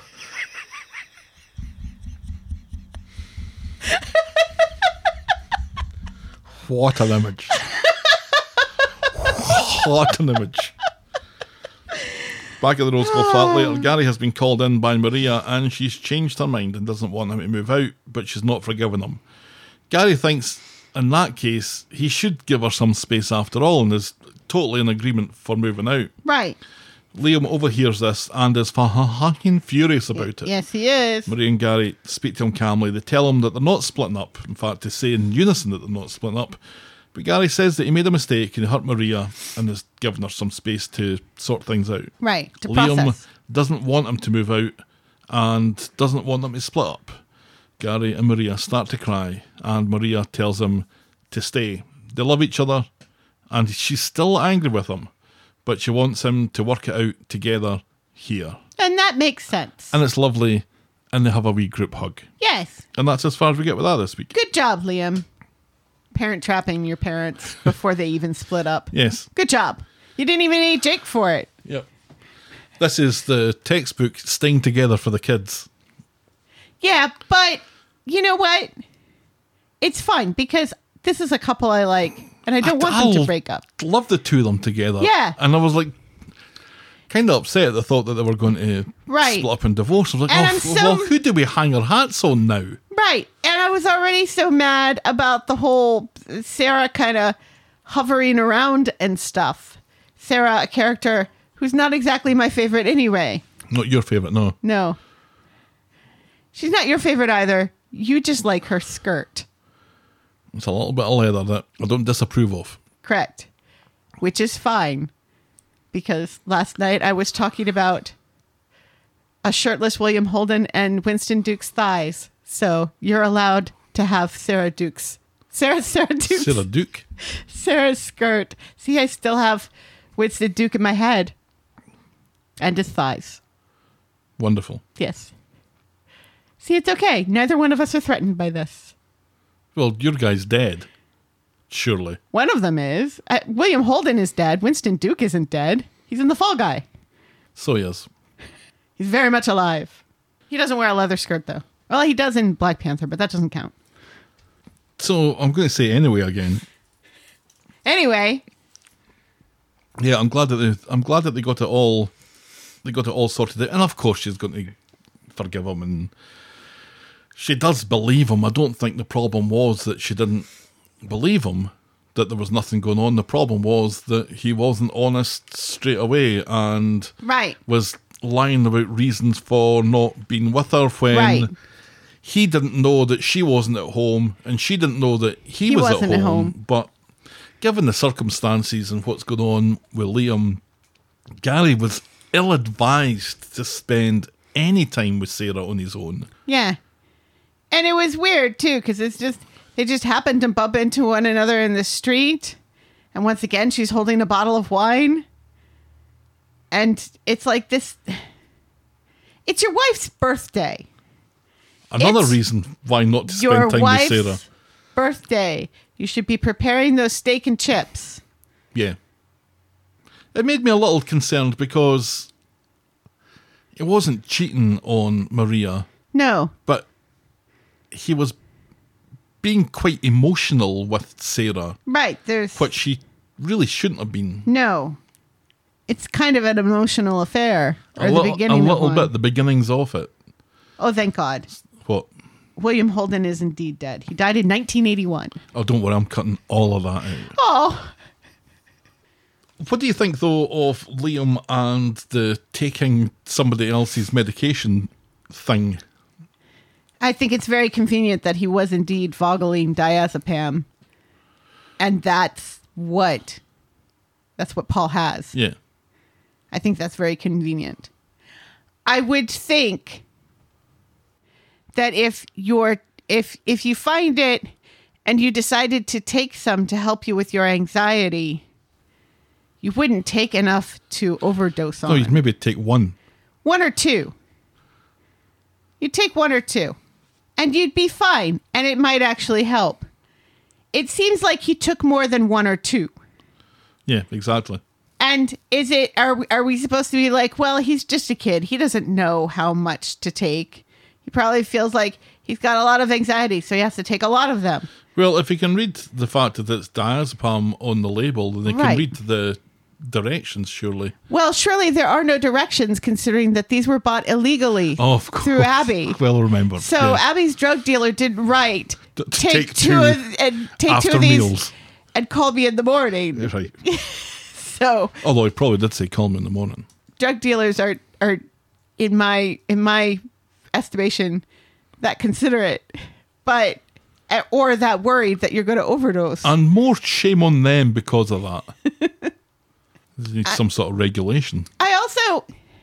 What an image. What an image. Back at the Roscoe flat later, Gary has been called in by Maria and she's changed her mind and doesn't want him to move out, but she's not forgiven him. Gary thinks in that case he should give her some space after all and is totally in agreement for moving out. Right. Liam overhears this and is fucking furious about it. Yes, he is. Maria and Gary speak to him calmly. They tell him that they're not splitting up. In fact, they say in unison that they're not splitting up. But Gary says that he made a mistake and he hurt Maria and has given her some space to sort things out. Right, to Liam process. doesn't want him to move out and doesn't want them to split up. Gary and Maria start to cry and Maria tells him to stay. They love each other and she's still angry with him, but she wants him to work it out together here. And that makes sense. And it's lovely and they have a wee group hug. Yes. And that's as far as we get with that this week. Good job, Liam. Parent trapping your parents before they even split up. Yes. Good job. You didn't even need Jake for it. Yep. This is the textbook staying together for the kids. Yeah, but you know what? It's fine because this is a couple I like and I don't I- want them I'll to break up. Love the two of them together. Yeah. And I was like, kind of upset at the thought that they were going to Right. split up and divorce. I was like, And oh, I'm f- so- well, who do we hang our hats on now? Right. And I was already so mad about the whole Sarah kind of hovering around and stuff. Sarah, a character who's not exactly my favorite anyway. Not your favourite, no. No. She's not your favorite either. You just like her skirt. It's a little bit of leather that I don't disapprove of. Correct. Which is fine. Because last night I was talking about a shirtless William Holden and Winston Duke's thighs. So you're allowed to have Sarah Duke's. Sarah, Sarah Duke's. Sarah Duke. Sarah's skirt. See, I still have Winston Duke in my head. And his thighs. Wonderful. Yes. See, it's okay. Neither one of us are threatened by this. Well, your guy's dead. Surely. One of them is. Uh, William Holden is dead. Winston Duke isn't dead. He's in The Fall Guy. So he is. He's very much alive. He doesn't wear a leather skirt, though. Well, he does in Black Panther, but that doesn't count. So I'm going to say anyway again. Anyway, Yeah, I'm glad that they, I'm glad that they got it all. They got it all sorted out, and of course she's going to forgive him, and she does believe him. I don't think the problem was that she didn't believe him, that there was nothing going on. The problem was that he wasn't honest straight away, and right. was lying about reasons for not being with her when Right. he didn't know that she wasn't at home, and she didn't know that he, He was wasn't at at home. home. But given the circumstances and what's going on with Liam, Gary was ill-advised to spend any time with Sarah on his own. Yeah. And it was weird, too, because it's just, they just happened to bump into one another in the street. And once again, she's holding a bottle of wine. And it's like this, it's your wife's birthday. Another It's reason why not to Your spend time wife's with Sarah. birthday. You should be preparing those steak and chips. Yeah. It made me a little concerned because he wasn't cheating on Maria, No. but he was being quite emotional with Sarah, Right. There's which she really shouldn't have been. no. It's kind of an emotional affair. Or a the little, beginning a of little one. bit, the beginnings of it. Oh, thank God. What? William Holden is indeed dead. He died in nineteen eighty-one. Oh, don't worry, I'm cutting all of that out. Oh, What do you think, though, of Liam and the taking somebody else's medication thing? I think it's very convenient that he was indeed Vogeline diazepam. And that's what, that's what Paul has. Yeah. I think that's very convenient. I would think that if you're if if you find it and you decided to take some to help you with your anxiety, you wouldn't take enough to overdose on. No, you'd maybe take one. One or two. You'd take one or two. And you'd be fine. And it might actually help. It seems like he took more than one or two. Yeah, exactly. And is it, are we, are we supposed to be like, well, he's just a kid. He doesn't know how much to take. He probably feels like he's got a lot of anxiety, so he has to take a lot of them. Well, if you can read the fact that it's diazepam on the label, then you Right. can read the directions, surely. Well, surely there are no directions, considering that these were bought illegally Oh, of course. through Abby. Well remembered. So yeah. Abby's drug dealer didn't write, D- to take, take two, two of, and take two after of these meals. and call me in the morning. That's right. So Although he probably did say call me in the morning. drug dealers are, are in my in my estimation, that considerate, but or that worried that you're going to overdose. And more shame on them because of that. There needs some sort of regulation. I also,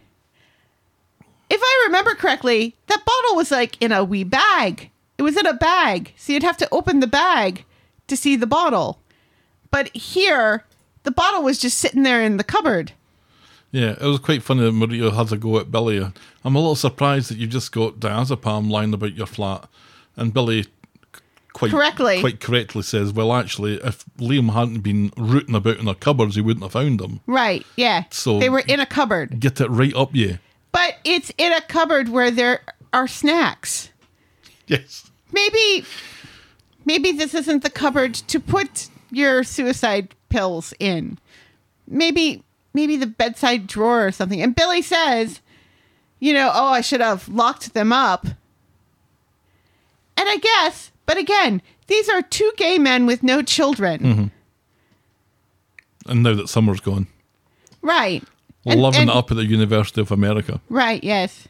if I remember correctly, that bottle was like in a wee bag. It was in a bag, so you'd have to open the bag to see the bottle. But here, the bottle was just sitting there in the cupboard. Yeah, it was quite funny that Maria has a go at Billy. I'm a little surprised that you've just got diazepam lying about your flat. And Billy c- quite Correctly. quite correctly says, well, actually, if Liam hadn't been rooting about in our cupboards, he wouldn't have found them. Right, yeah. So- they were in a cupboard. Get it right up you. But it's in a cupboard where there are snacks. Yes. Maybe maybe this isn't the cupboard to put your suicide pills in. Maybe maybe the bedside drawer or something. And Billy says, you know, oh, I should have locked them up. And I guess, but again, these are two gay men with no children. Mm-hmm. And now that summer's gone. Right. And- Loving and- it up at the University of America. Right, yes.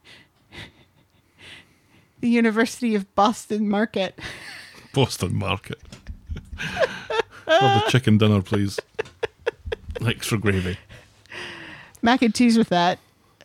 The University of Boston Market. Boston Market. Have the chicken dinner, please. Extra gravy. Mac and cheese with that.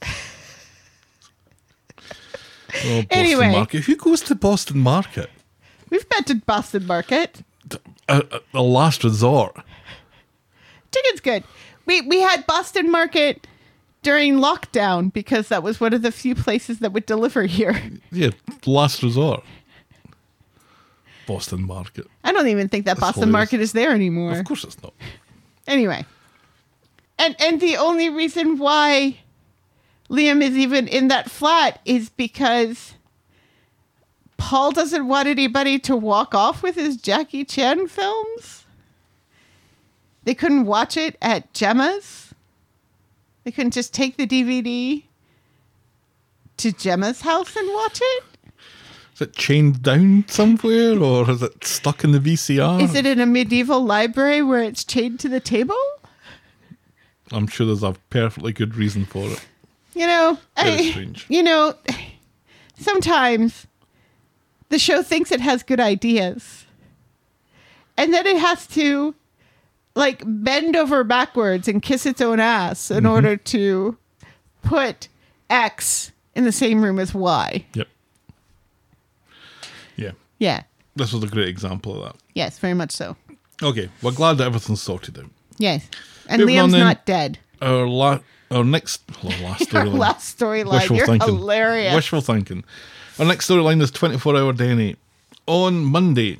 Oh, Boston Anyway. Market. Who goes to Boston Market? We've been to Boston Market. A, a, a last resort. Chicken's good. We we had Boston Market during lockdown because that was one of the few places that would deliver here. Yeah, last resort. Boston Market. I don't even think that That's Boston hilarious. Market is there anymore. Of course it's not. Anyway. And and the only reason why Liam is even in that flat is because Paul doesn't want anybody to walk off with his Jackie Chan films. They couldn't watch it at Gemma's. They couldn't just take the D V D to Gemma's house and watch it. Is it chained down somewhere or is it stuck in the V C R? Is it in a medieval library where it's chained to the table? I'm sure there's a perfectly good reason for it. You know, Very I, strange. you know, sometimes the show thinks it has good ideas, and then it has to like bend over backwards and kiss its own ass in Mm-hmm. order to put X in the same room as Y. Yep. Yeah. Yeah. This was a great example of Yes, very much so. that. Okay, we're glad that everything's sorted out. Yes. And Moving on Liam's then. not dead. Our la- our next well, last Our storyline. last storyline. Wishful You're thinking. hilarious. Wishful thinking. Our next storyline is twenty-four hour Denny. On Monday,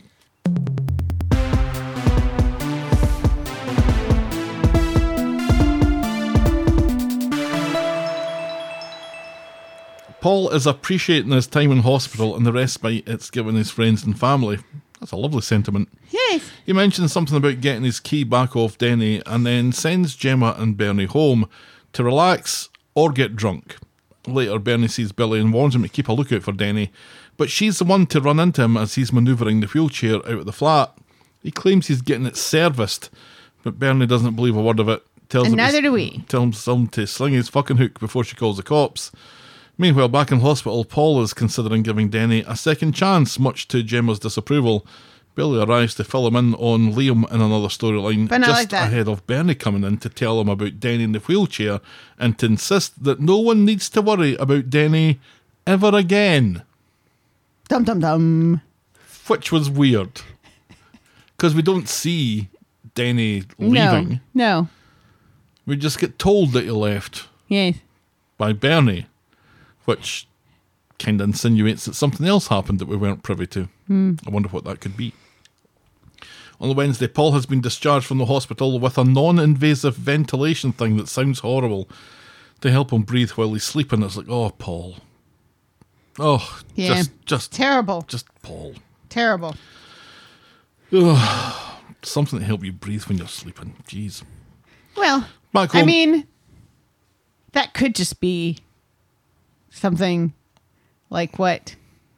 Paul is appreciating his time in hospital and the respite it's given his friends and family. That's a lovely sentiment. Yes. He mentions something about getting his key back off Denny and then sends Gemma and Bernie home to relax or get drunk. Later, Bernie sees Billy and warns him to keep a lookout for Denny, but she's the one to run into him as he's manoeuvring the wheelchair out of the flat. He claims he's getting it serviced, but Bernie doesn't believe a word of it. Tells And him to- neither do we. Tells him to sling his fucking hook before she calls the cops. Meanwhile, back in hospital, Paul is considering giving Denny a second chance, much to Gemma's disapproval. Billy arrives to fill him in on Liam in another storyline, But not just like that. ahead of Bernie coming in to tell him about Denny in the wheelchair and to insist that no one needs to worry about Denny ever again, Dum dum dum. which was weird. Because we don't see Denny No. leaving. No. We just get told that he left Yes. by Bernie, which kind of insinuates that something else happened that we weren't privy to. I wonder what that could be. On the Wednesday, Paul has been discharged from the hospital with a non-invasive ventilation thing that sounds horrible to help him breathe while he's sleeping. It's like, oh, Paul. Oh, Yeah. just, just, Terrible. just Paul. Terrible. Ugh. Something to help you breathe when you're sleeping. Jeez. Well, Back I home- mean, that could just be something like what?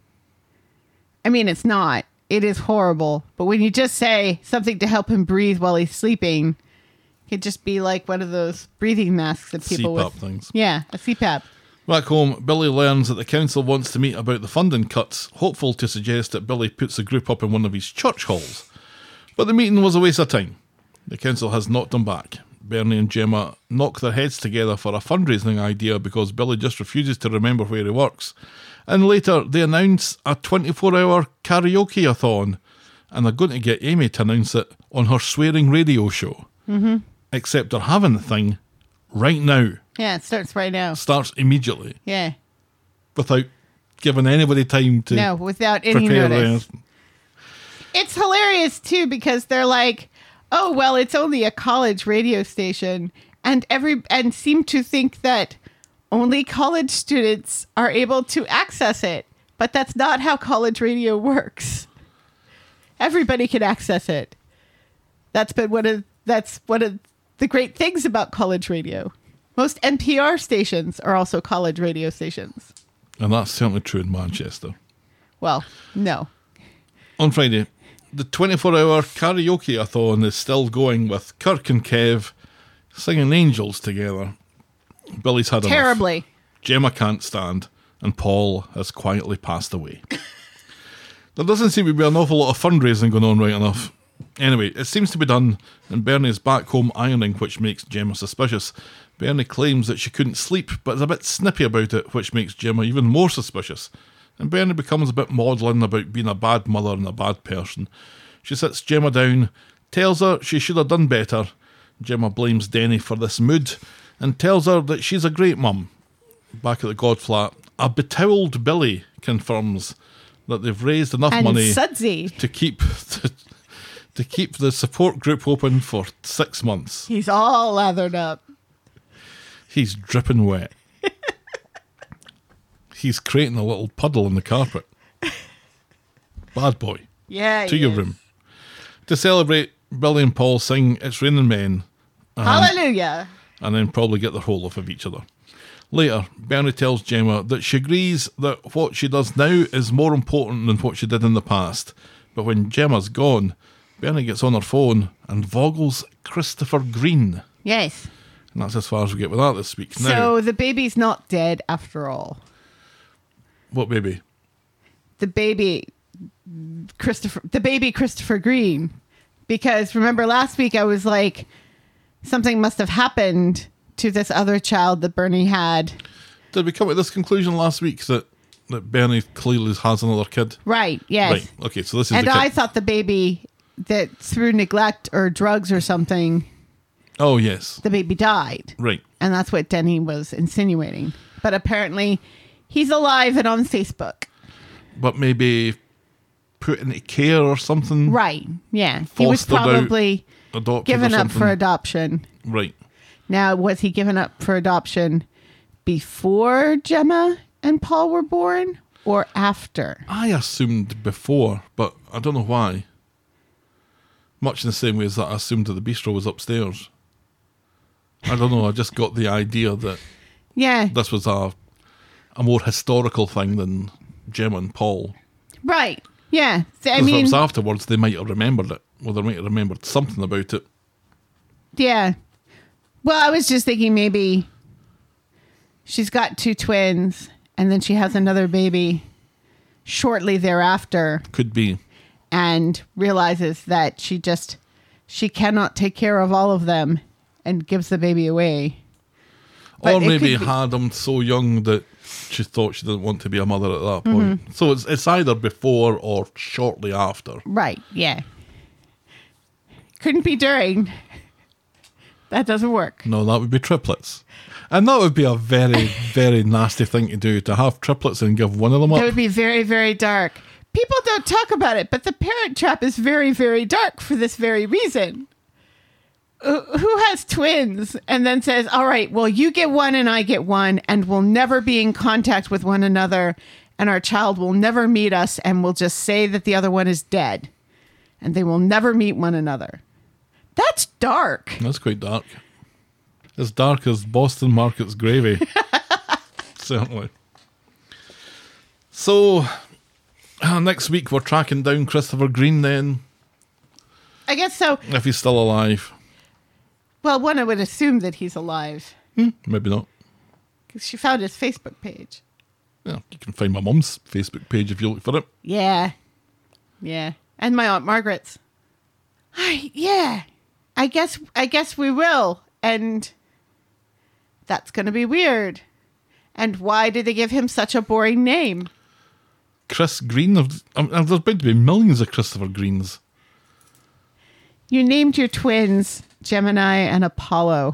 I mean, it's not. It is horrible. But when you just say something to help him breathe while he's sleeping, it could just be like one of those breathing masks that people C PAP with. things. Yeah, a C PAP. Back home, Billy learns that the council wants to meet about the funding cuts, hopeful to suggest that Billy puts the group up in one of his church halls. But the meeting was a waste of time. The council has knocked them back. Bernie and Gemma knock their heads together for a fundraising idea because Billy just refuses to remember where he works. And later, they announce a twenty-four hour karaoke-a-thon, and they're going to get Amy to announce it on her swearing radio show. Mm-hmm. Except they're having the thing right now. Yeah, it starts right now. Starts immediately, Yeah. without giving anybody time to No, without any prepare notice. anything. It's hilarious too because they're like, "Oh, well, it's only a college radio station." And every and seem to think that only college students are able to access it. But that's not how college radio works. Everybody can access it. That's been one of that's one of the great things about college radio. Most N P R stations are also college radio stations. And that's certainly true in Manchester. Well, no. On Friday, the twenty-four hour karaoke-a-thon is still going with Kirk and Kev singing Angels together. Billy's had enough. Terribly. Gemma can't stand, and Paul has quietly passed away. There doesn't seem to be an awful lot of fundraising going on right enough. Anyway, it seems to be done, and Bernie is back home ironing, which makes Gemma suspicious. Bernie claims that she couldn't sleep, but is a bit snippy about it, which makes Gemma even more suspicious. And Bernie becomes a bit maudlin about being a bad mother and a bad person. She sits Gemma down, tells her she should have done better. Gemma blames Denny for this mood, and tells her that she's a great mum. Back at the God flat, a betowelled Billy confirms that they've raised enough And money sudsy. to keep to, to keep the support group open for six months. He's all lathered up. He's dripping wet. He's creating a little puddle in the carpet. Bad boy. Yeah. To he your is. room. To celebrate, Billy and Paul sing It's Raining Men, Hallelujah. and then probably get their hold off of each other. Later, Bernie tells Gemma that she agrees that what she does now is more important than what she did in the past. But when Gemma's gone, Bernie gets on her phone and Vogel's Christopher Green. Yes. And that's as far as we get with that this week. Now, So the baby's not dead after all. what baby? The baby, Christopher, the baby Christopher Green. Because remember last week I was like, something must have happened to this other child that Bernie had. Did we come to this conclusion last week that, that Bernie clearly has another kid? Right. Yes. Right. Okay, so this is And the kid. I thought the baby that through neglect or drugs or something, Oh, yes. the baby died. Right. And that's what Denny was insinuating. But apparently he's alive and on Facebook. But maybe put into care or something. Right. Yeah. He was Fostered out, probably Adopted given or up something. for adoption. Right. Now, was he given up for adoption before Gemma and Paul were born or after? I assumed before, but I don't know why. Much in the same way as that I assumed that the bistro was upstairs. I don't know, I just got the idea that Yeah. this was a a more historical thing than Gemma and Paul. Right. Yeah. So, I Because if it mean, was afterwards, they might have remembered it. Or they might have remembered something about it. yeah. Well, I was just thinking maybe she's got two twins and then she has another baby shortly thereafter Could be. and realizes that she just she cannot take care of all of them and gives the baby away. But Or it maybe could be- had him so young that she thought she didn't want to be a mother at that Mm-hmm. point. So it's it's either before or shortly after. Right, yeah. Couldn't be during. That doesn't work. No, that would be triplets. And that would be a very, very nasty thing to do, to have triplets and give one of them That up. would be very, very dark. People don't talk about it, but the Parent Trap is very, very dark for this very reason. Uh, Who has twins and then says, all right, well, you get one and I get one, and we'll never be in contact with one another, and our child will never meet us, and we'll just say that the other one is dead, and they will never meet one another. That's dark. That's quite dark. As dark as Boston Market's gravy. Certainly. So, uh, next week we're tracking down Christopher Green then, I guess so. if he's still alive. Well, one, I would assume that he's alive Maybe not. because she found his Facebook page. Yeah, you can find my mum's Facebook page if you look for it. Yeah. Yeah. And my Aunt Margaret's. I, yeah. I guess I guess we will. And that's going to be weird. And why did they give him such a boring name? Chris Green. There's, I mean, there's bound to be millions of Christopher Greens. You named your twins Gemini and Apollo.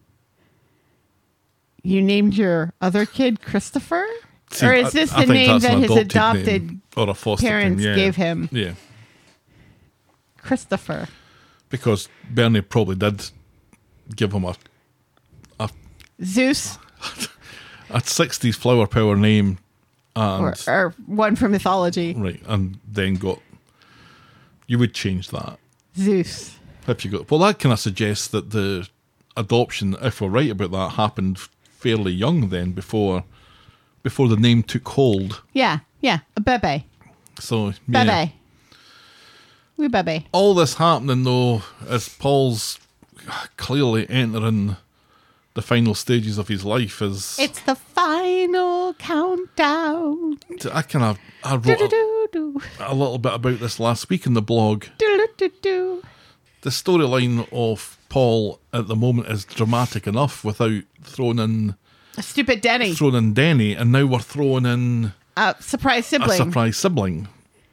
You named your other kid Christopher? See, or is I- this I the think name that's that an his adopted name, or a foster parents name, yeah. gave him? Yeah, Christopher? because Bernie probably did give him a a, Zeus? a sixties flower power name, and Or, or one from mythology. right, and then got. You would change that Zeus. if you got. Well, that kind of suggests that the adoption, if we're right about that, happened fairly young then, before before the name took hold. Yeah, yeah. A bebe. So yeah. Bebe. We bebe. All this happening though, as Paul's clearly entering the final stages of his life, is It's the final countdown. I kind of I wrote a, Do-do-do-do. a little bit about this last week in the blog. Do-do-do-do. The storyline of Paul at the moment is dramatic enough without throwing in A stupid Denny. throwing in Denny, and now we're throwing in Uh, surprise sibling. a surprise sibling.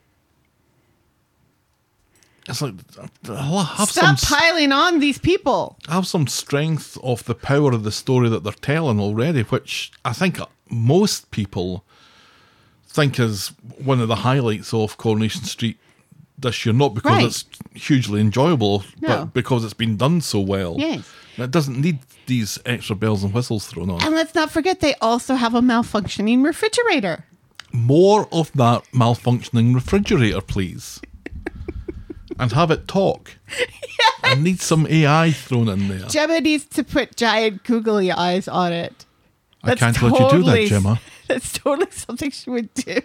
It's like have Stop some piling on these people. have some strength of the power of the story that they're telling already, which I think most people think is one of the highlights of Coronation Street this year, not because Right. it's hugely enjoyable, No. but because it's been done so well. Yes. It doesn't need these extra bells and whistles thrown on. And let's not forget they also have a malfunctioning refrigerator. More of that malfunctioning refrigerator, please. And have it talk. I need some A I thrown in there. Gemma needs to put giant googly eyes on it. I can't let you do that, Gemma. That's totally something she would do.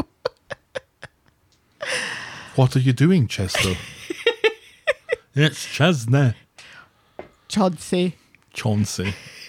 What are you doing, Chester? It's Chesney. Chauncey. Chauncey.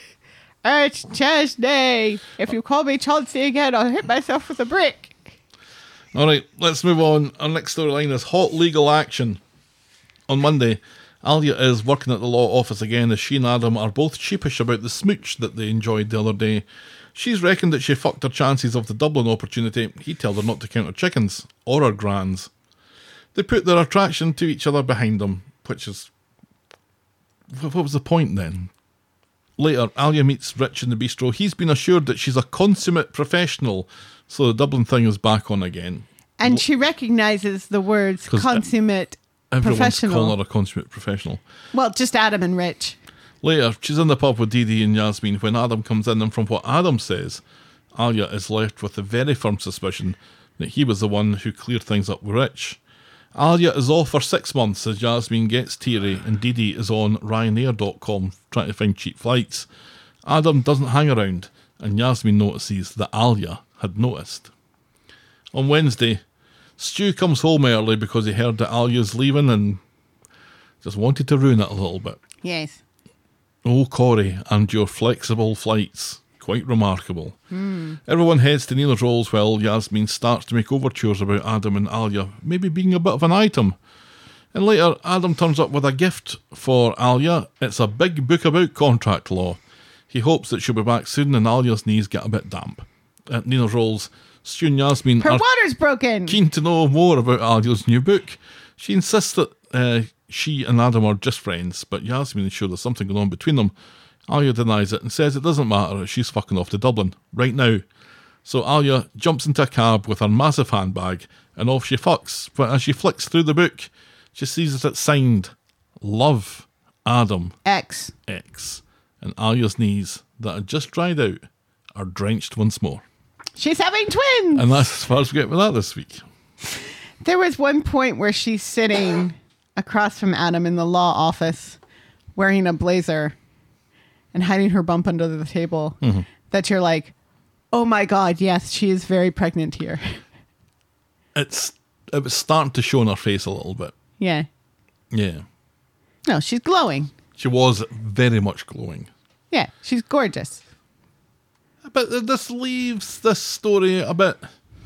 It's Chesney. If you call me Chauncey again, I'll hit myself with a brick. All right, let's move on. Our next storyline is hot legal action. On Monday, Alia is working at the law office again as she and Adam are both sheepish about the smooch that they enjoyed the other day. She's reckoned that she fucked her chances of the Dublin opportunity. He told her not to count her chickens or her grands. They put their attraction to each other behind them, which is... What was the point then? Later, Alia meets Rich in the bistro. He's been assured that she's a consummate professional, so the Dublin thing is back on again. And she recognizes the words 'Cause consummate Everyone's professional. calling her a consummate professional. Well, just Adam and Rich. Later, she's in the pub with Dee Dee and Yasmin when Adam comes in, and from what Adam says, Alia is left with a very firm suspicion that he was the one who cleared things up with Rich. Alia is off for six months as Yasmin gets teary, and Dee Dee is on Ryanair dot com trying to find cheap flights. Adam doesn't hang around, and Yasmin notices that Alia had noticed. On Wednesday, Stu comes home early because he heard that Alia's leaving and just wanted to ruin it a little bit. Yes. Oh, Corey, and your flexible flights. Quite remarkable. Everyone heads to Nina's Rolls while Yasmin starts to make overtures about Adam and Alia maybe being a bit of an item. And later, Adam turns up with a gift for Alia. It's a big book about contract law. He hopes that she'll be back soon and Alia's knees get a bit damp. At Nina's Rolls, Stu and Yasmin Her are water's broken. keen to know more about Alia's new book. She insists that uh, she and Adam are just friends, but Yasmin is sure there's something going on between them. Alia denies it and says it doesn't matter if she's fucking off to Dublin right now. So Alia jumps into a cab with her massive handbag and off she fucks. But as she flicks through the book, she sees that it's signed Love Adam X. X. And Alia's knees that had just dried out are drenched once more. She's having twins. And that's as far as we get with that this week. There was one point where she's sitting across from Adam in the law office wearing a blazer. and hiding her bump under the table, Mm-hmm. that you're like, oh my God, yes, she is very pregnant here. It's it was starting to show on her face a little bit. Yeah. Yeah. No, she's glowing. She was very much glowing. Yeah, she's gorgeous. But this leaves this story a bit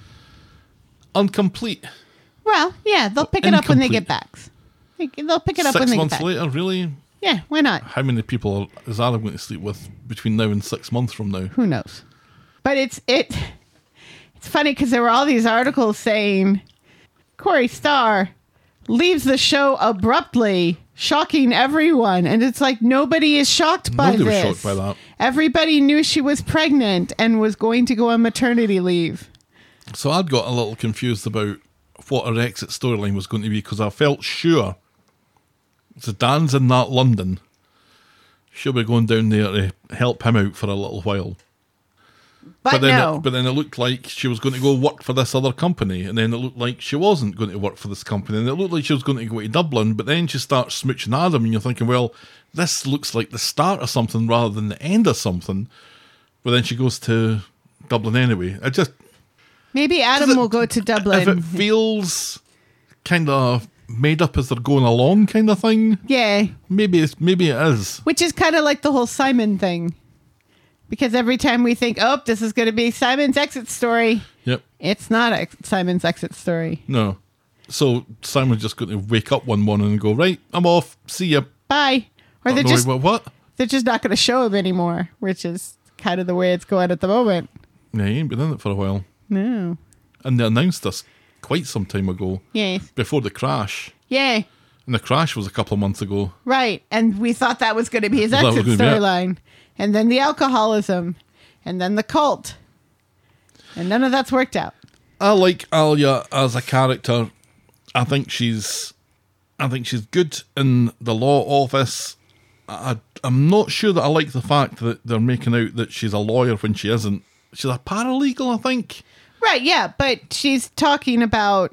incomplete. Well, yeah, they'll pick it up when they Incomplete. get back. They- They'll pick it up Six when they get months back. later, really? Yeah, why not? How many people is Adam going to sleep with between now and six months from now? Who knows? But it's it. It's funny because there were all these articles saying Corey Starr leaves the show abruptly, shocking everyone, and it's like nobody is shocked by Nobody was this. shocked by that. Everybody knew she was pregnant and was going to go on maternity leave. So I'd got a little confused about what her exit storyline was going to be because I felt sure so Dan's in that London. She'll be going down there to help him out for a little while. But, then no, it, but then it looked like she was going to go work for this other company, and then it looked like she wasn't going to work for this company, and it looked like she was going to go to Dublin, but then she starts smooching Adam, and you're thinking, well, this looks like the start of something rather than the end of something. But then she goes to Dublin anyway. I just maybe Adam it- will go to Dublin. if it feels kind of made up as they're going along, kind of thing, Yeah, maybe it's maybe it is. which is kind of like the whole Simon thing. Because every time we think, oh, this is going to be Simon's exit story, Yep. it's not ex- Simon's exit story. No. So Simon's just going to wake up one morning and go, right, I'm off. See ya. Bye. Or they're No, just wait, what? they're just not going to show him anymore, which is kind of the way it's going at the moment. Yeah, he ain't been in it for a while. No. And they announced this quite some time ago, Yes. before the crash. Yay. And the crash was a couple of months ago. Right. And we thought that was going to be his That was exit gonna be it. storyline. And then the alcoholism. And then the cult. And none of that's worked out. I like Alia as a character. I think she's, I think she's good in the law office. I, I'm not sure that I like the fact that they're making out that she's a lawyer when she isn't. She's a paralegal, I think. Right, yeah, but she's talking about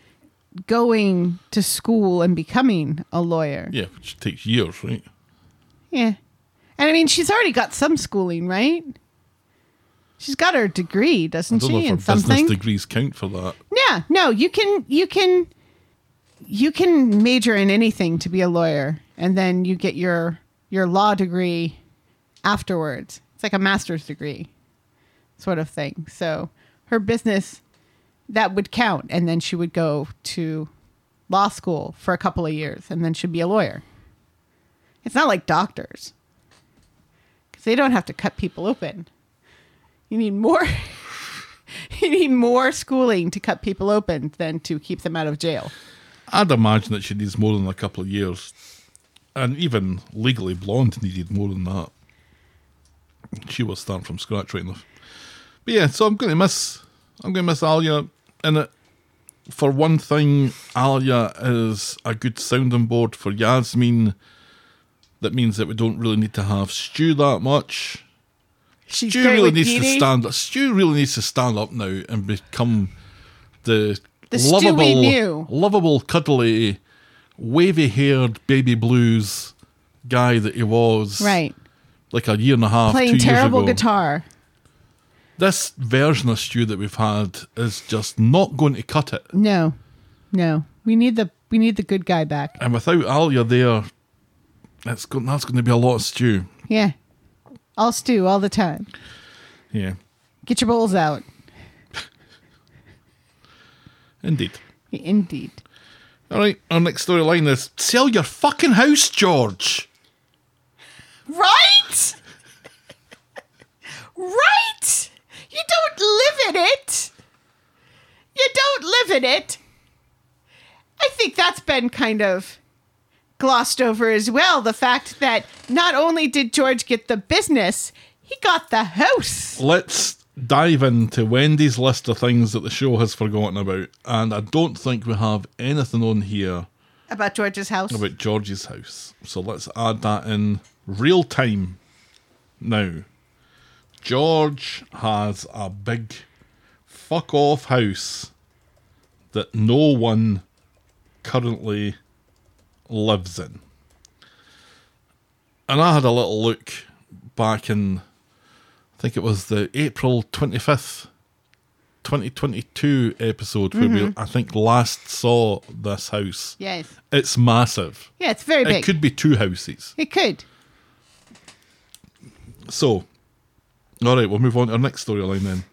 going to school and becoming a lawyer. Yeah, which takes years, right? Yeah. And I mean, she's already got some schooling, right? She's got her degree, I doesn't don't know she, if her in business something? degrees count for that. Yeah, no, you can you can you can major in anything to be a lawyer, and then you get your your law degree afterwards. It's like a master's degree sort of thing. So her business, that would count, and then she would go to law school for a couple of years, and then she'd be a lawyer. It's not like doctors, because they don't have to cut people open. You need more. You need more schooling to cut people open than to keep them out of jail. I'd imagine that she needs more than a couple of years. And even Legally Blonde needed more than that. She was starting from scratch right enough. But yeah, so I'm going to miss I'm going to miss Alia in it. For one thing, Alia is a good sounding board for Yasmin. That means that we don't really need to have Stu that much. She's Stu great really with needs Dee to Dee. stand up. Stu really needs to stand up now and become the, The Stu we lovable, knew. lovable, cuddly, wavy-haired baby blues guy that he was. Right. Like a year and a half, two Playing years terrible ago. guitar. This version of Stu that we've had is just not going to cut it. No. No. We need the we need the good guy back. And without Alia there, that's going, that's going to be a lot of Stu. Yeah. All stew all the time. Yeah, Get your bowls out. indeed. Indeed. All right, our next storyline is sell your fucking house, George. Right? Right? You don't live in it. You don't live in it. I think that's been kind of glossed over as well. The fact that not only did George get the business, he got the house. Let's dive into Wendy's list of things that the show has forgotten about. And I don't think we have anything on here About George's house. about George's house. So let's add that in real time now. George has a big fuck off house that no one currently lives in. And I had a little look back in, I think it was the April twenty-fifth, twenty twenty-two episode where we, I think, last saw this house. Yes. It's massive. Yeah, it's very big. It could be two houses. It could. So, all right, we'll move on to our next storyline then.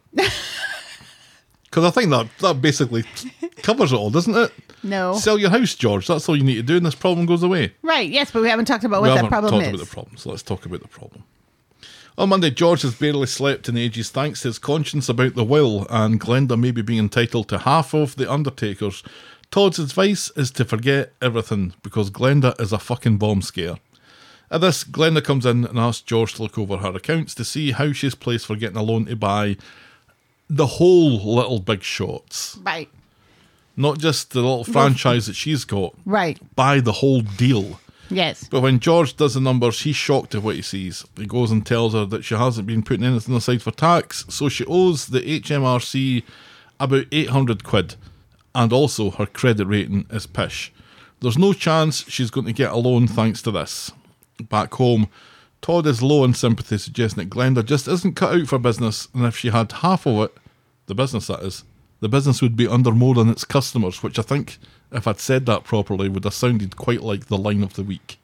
Because I think that, that basically covers it all, doesn't it? No. Sell your house, George. That's all you need to do, and this problem goes away. Right, yes, but we haven't talked about we what that haven't problem talked is. about the problem, so let's talk about the problem. On Monday, George has barely slept in ages thanks to his conscience about the will and Glenda maybe being entitled to half of the Undertaker's. Todd's advice is to forget everything because Glenda is a fucking bomb scare. At this, Glenda comes in and asks George to look over her accounts to see how she's placed for getting a loan to buy the whole Little Big Shots. Right, Not just the little franchise that she's got. right. Buy the whole deal. Yes. But when George does the numbers, he's shocked at what he sees. He goes and tells her that she hasn't been putting anything aside for tax, so she owes the H M R C about eight hundred quid, and also her credit rating is pish. There's no chance she's going to get a loan thanks to this. Back home, Todd is low in sympathy, suggesting that Glenda just isn't cut out for business, and if she had half of it, the business that is, the business would be under more than its customers, which I think, if I'd said that properly, would have sounded quite like the line of the week.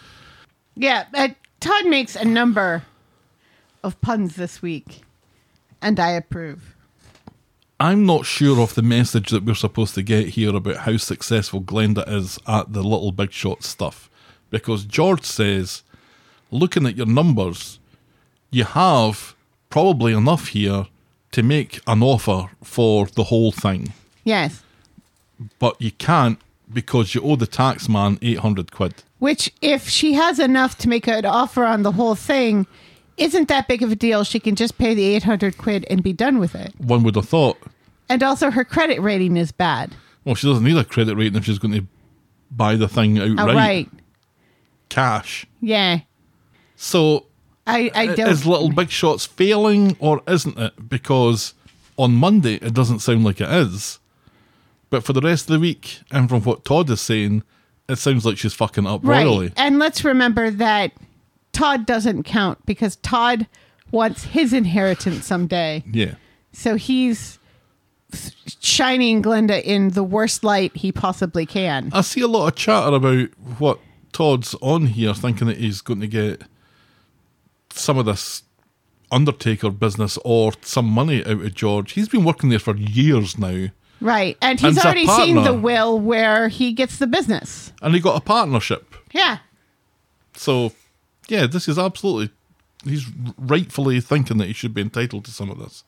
Yeah, uh, Todd makes a number of puns this week, and I approve. I'm not sure of the message that we're supposed to get here about how successful Glenda is at the Little Big Shot stuff. Because George says, looking at your numbers, you have probably enough here to make an offer for the whole thing. Yes. But you can't because you owe the tax man eight hundred quid. Which, if she has enough to make an offer on the whole thing, isn't that big of a deal. She can just pay the eight hundred quid and be done with it. One would have thought. And also, her credit rating is bad. Well, she doesn't need a credit rating if she's going to buy the thing outright. Oh, right. Cash. Yeah. So, I, I don't... is Little Big Shots failing or isn't it? Because on Monday, it doesn't sound like it is. But for the rest of the week, and from what Todd is saying, it sounds like she's fucking up Right. royally. And let's remember that Todd doesn't count because Todd wants his inheritance someday. Yeah. So he's shining Glenda in the worst light he possibly can. I see a lot of chatter about what Todd's on here, thinking that he's going to get some of this Undertaker business or some money out of George. He's been working there for years now. Right. And And he's he's a already seen partner. the will where he gets the business. And he got a partnership. Yeah. So, yeah, this is absolutely... He's rightfully thinking that he should be entitled to some of this.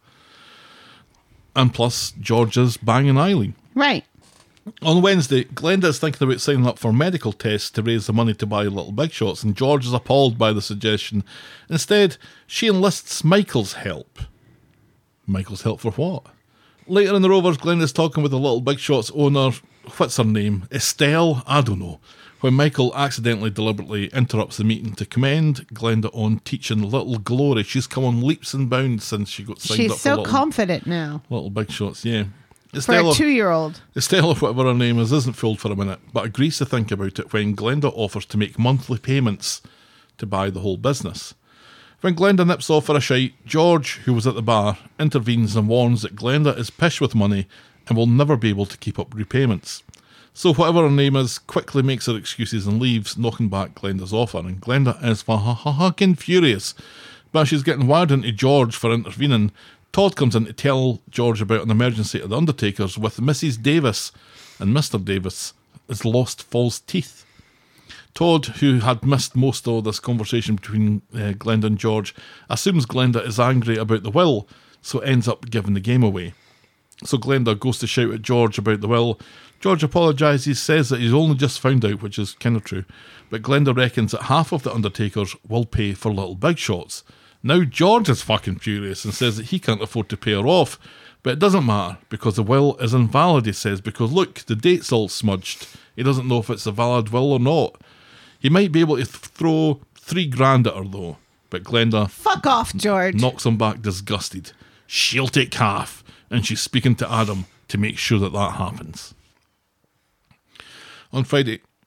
And plus, George is banging Eileen. Right. On Wednesday, Glenda is thinking about signing up for medical tests to raise the money to buy Little Big Shots, and George is appalled by the suggestion. Instead, she enlists Michael's help. Michael's help for what? Later in the Rovers, Glenda's talking with the Little Big Shots owner, what's her name? Estelle? I don't know. When Michael accidentally, deliberately interrupts the meeting to commend Glenda on teaching Little Glory. She's come on leaps and bounds since she got signed She's up for so Little, confident now. Little Big Shots, yeah. For Estelle, a two-year-old. Estelle, or whatever her name is, isn't fooled for a minute, but agrees to think about it when Glenda offers to make monthly payments to buy the whole business. When Glenda nips off for a shite, George, who was at the bar, intervenes and warns that Glenda is pish with money and will never be able to keep up repayments. So whatever her name is, quickly makes her excuses and leaves, knocking back Glenda's offer, and Glenda is fucking furious. But she's getting wired into George for intervening. Todd comes in to tell George about an emergency at the Undertaker's with Missus Davis, and Mister Davis has lost false teeth. Todd, who had missed most of this conversation between uh, Glenda and George, assumes Glenda is angry about the will, so ends up giving the game away. So Glenda goes to shout at George about the will. George apologises, says that he's only just found out, which is kind of true, but Glenda reckons that half of the Undertakers will pay for Little Big Shots. Now George is fucking furious and says that he can't afford to pay her off, but it doesn't matter because the will is invalid, he says, because look, the date's all smudged. He doesn't know if it's a valid will or not. He might be able to th- throw three grand at her though, but Glenda Fuck off, George. knocks him back disgusted. She'll take half, and she's speaking to Adam to make sure that that happens. On Friday,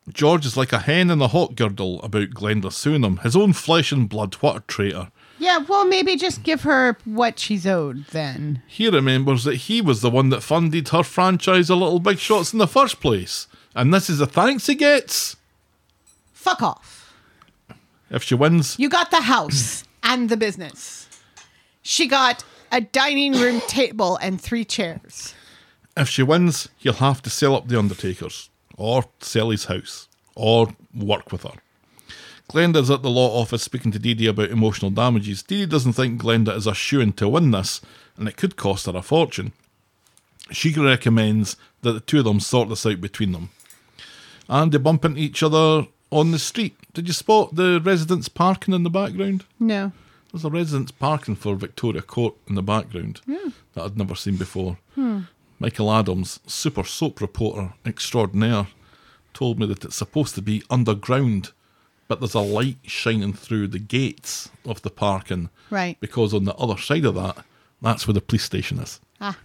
George is like a hen in a hot girdle about Glenda suing him. His own flesh and blood, what a traitor. Yeah, well, maybe just give her what she's owed then. He remembers that he was the one that funded her franchise of Little Big Shots in the first place. And this is the thanks he gets. Fuck off. If she wins, You got the house and the business. She got a dining room table and three chairs. if she wins, he'll have to sell up the Undertakers, or sell his house, or work with her. Glenda's at the law office speaking to Dee Dee about emotional damages. Dee Dee doesn't think Glenda is a shoo-in to win this, and it could cost her a fortune. She recommends that the two of them sort this out between them. And they bump into each other on the street. Did you spot the residents parking in the background? No. There's a residents parking for Victoria Court in the background that I'd never seen before. Michael Adams, super soap reporter extraordinaire, told me that it's supposed to be underground, but there's a light shining through the gates of the parking. Right. Because on the other side of that, that's where the police station is. Ah.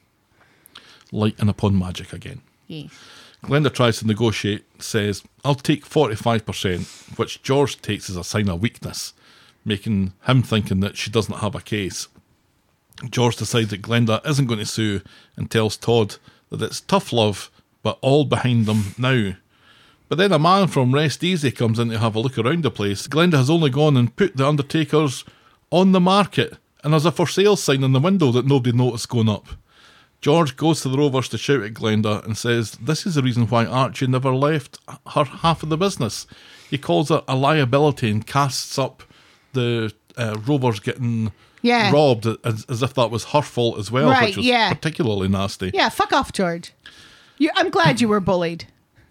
Lighting upon magic again. Yes. Glenda tries to negotiate, says, I'll take forty-five percent, which George takes as a sign of weakness, making him thinking that she doesn't have a case. George decides that Glenda isn't going to sue and tells Todd that it's tough love, but all behind them now. But then a man from Rest Easy comes in to have a look around the place. Glenda has only gone and put the Undertakers on the market, and there's a for sale sign in the window that nobody noticed going up. George goes to the Rovers to shout at Glenda and says this is the reason why Archie never left her half of the business. He calls her a liability and casts up the uh, Rovers getting Yeah. robbed as, as if that was her fault as well, Right, which was yeah. particularly nasty. Yeah, fuck off, George. You, I'm glad you were bullied.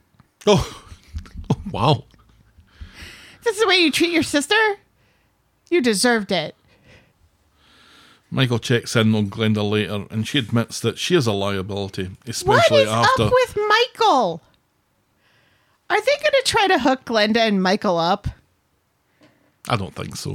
Oh, wow. This is the way you treat your sister? You deserved it. Michael checks in on Glenda later and she admits that she is a liability, What especially is after... up with Michael? Are they going to try to hook Glenda and Michael up? I don't think so.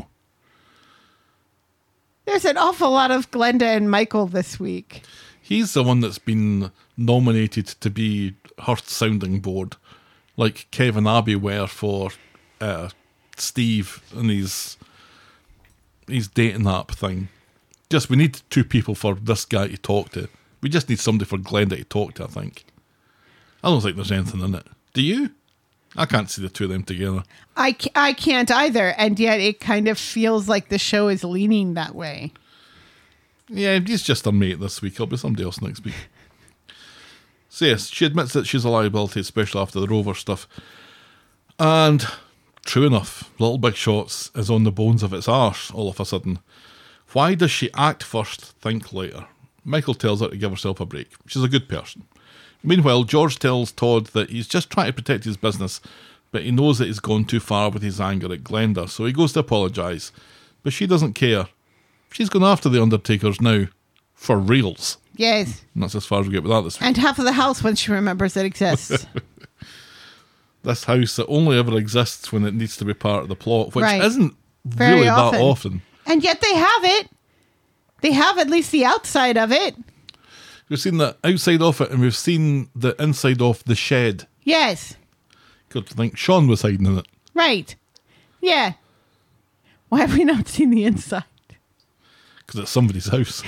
There's an awful lot of Glenda and Michael this week. He's the one that's been nominated to be her sounding board, like Kevin Abbey were for uh, Steve and his, his dating app thing. Just, we need two people for this guy to talk to. We just need somebody for Glenda to talk to, I think. I don't think there's anything in it. Do you? I can't see the two of them together. I, ca- I can't either, and yet it kind of feels like the show is leaning that way. Yeah, he's just a mate this week. He'll be somebody else next week. So yes, she admits that she's a liability, especially after the Rover stuff. And true enough, Little Big Shots is on the bones of its arse all of a sudden. Why does she act first, think later? Michael tells her to give herself a break. She's a good person. Meanwhile, George tells Todd that he's just trying to protect his business, but he knows that he's gone too far with his anger at Glenda, so he goes to apologise. But she doesn't care. She's gone after the Undertakers now. For reals. Yes. And that's as far as we get with that this week. And half of the house when she remembers it exists. This house that only ever exists when it needs to be part of the plot, which Right. isn't Very really that often. often. And yet they have it. They have at least the outside of it. We've seen the outside of it and we've seen the inside of the shed. Yes. Good to think Sean was hiding in it. Right. Yeah. Why have we not seen the inside? Because it's somebody's house.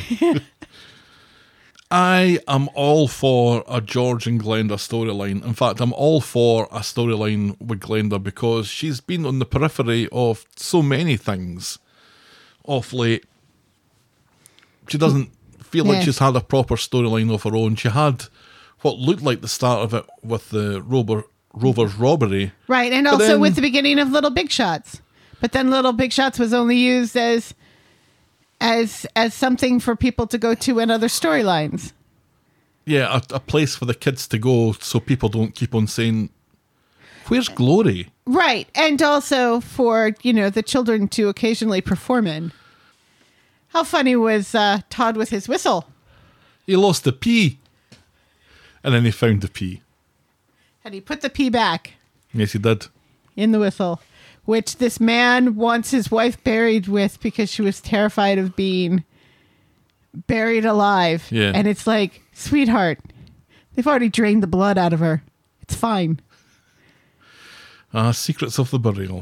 I am all for a George and Glenda storyline. In fact, I'm all for a storyline with Glenda because she's been on the periphery of so many things off late. She doesn't feel like Yes. she's had a proper storyline of her own. She had what looked like the start of it with the Rover, Rover's robbery. Right. And But also then- with the beginning of Little Big Shots. But then Little Big Shots was only used as as as something for people to go to in other storylines. Yeah, a, a place for the kids to go so people don't keep on saying, where's Glory? Right. And also for, you know, the children to occasionally perform in. How funny was uh, Todd with his whistle? He lost the P. And then he found the P. And he put the P back Yes, he did. in the whistle, which this man wants his wife buried with because she was terrified of being buried alive. Yeah. And it's like, sweetheart, they've already drained the blood out of her. It's fine. Ah, secrets of the burial.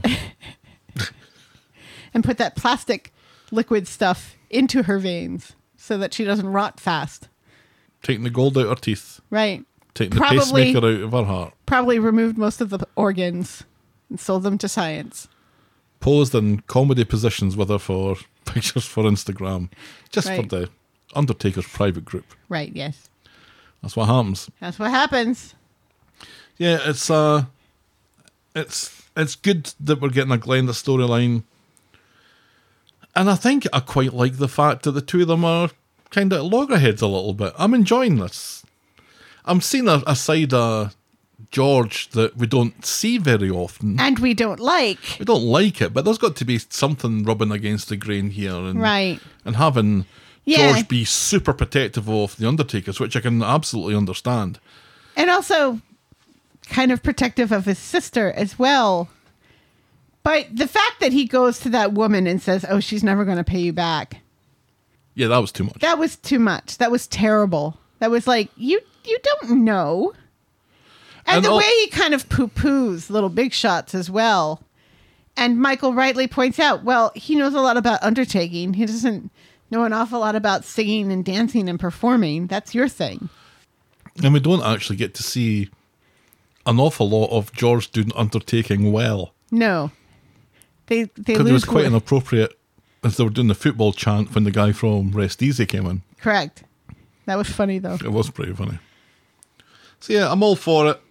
And put that plastic liquid stuff into her veins so that she doesn't rot fast. Taking the gold out her teeth. Right. Taking the Probably- pacemaker out of her heart. Probably removed most of the organs and sold them to science. Posed in comedy positions with her for pictures for Instagram. Just Right. for the Undertaker's private group. Right, yes. That's what happens. That's what happens. Yeah, it's uh it's it's good that we're getting a Glenda storyline. And I think I quite like the fact that the two of them are kind of loggerheads a little bit. I'm enjoying this. I'm seeing a, a side of George that we don't see very often. And we don't like. We don't like it, but there's got to be something rubbing against the grain here. And, Right. And having Yeah. George be super protective of the Undertakers, which I can absolutely understand. And also kind of protective of his sister as well. But the fact that he goes to that woman and says, oh, she's never going to pay you back. Yeah, that was too much. That was too much. That was terrible. That was like, you you don't know. And, And the al- way he kind of poo-poos Little Big Shots as well. And Michael rightly points out, well, he knows a lot about undertaking. He doesn't know an awful lot about singing and dancing and performing. That's your thing. And we don't actually get to see an awful lot of George doing undertaking well. No. They they Because it lose was quite wor- inappropriate as they were doing the football chant when the guy from Rest Easy came in. Correct. That was funny, though. It was pretty funny. So yeah, I'm all for it.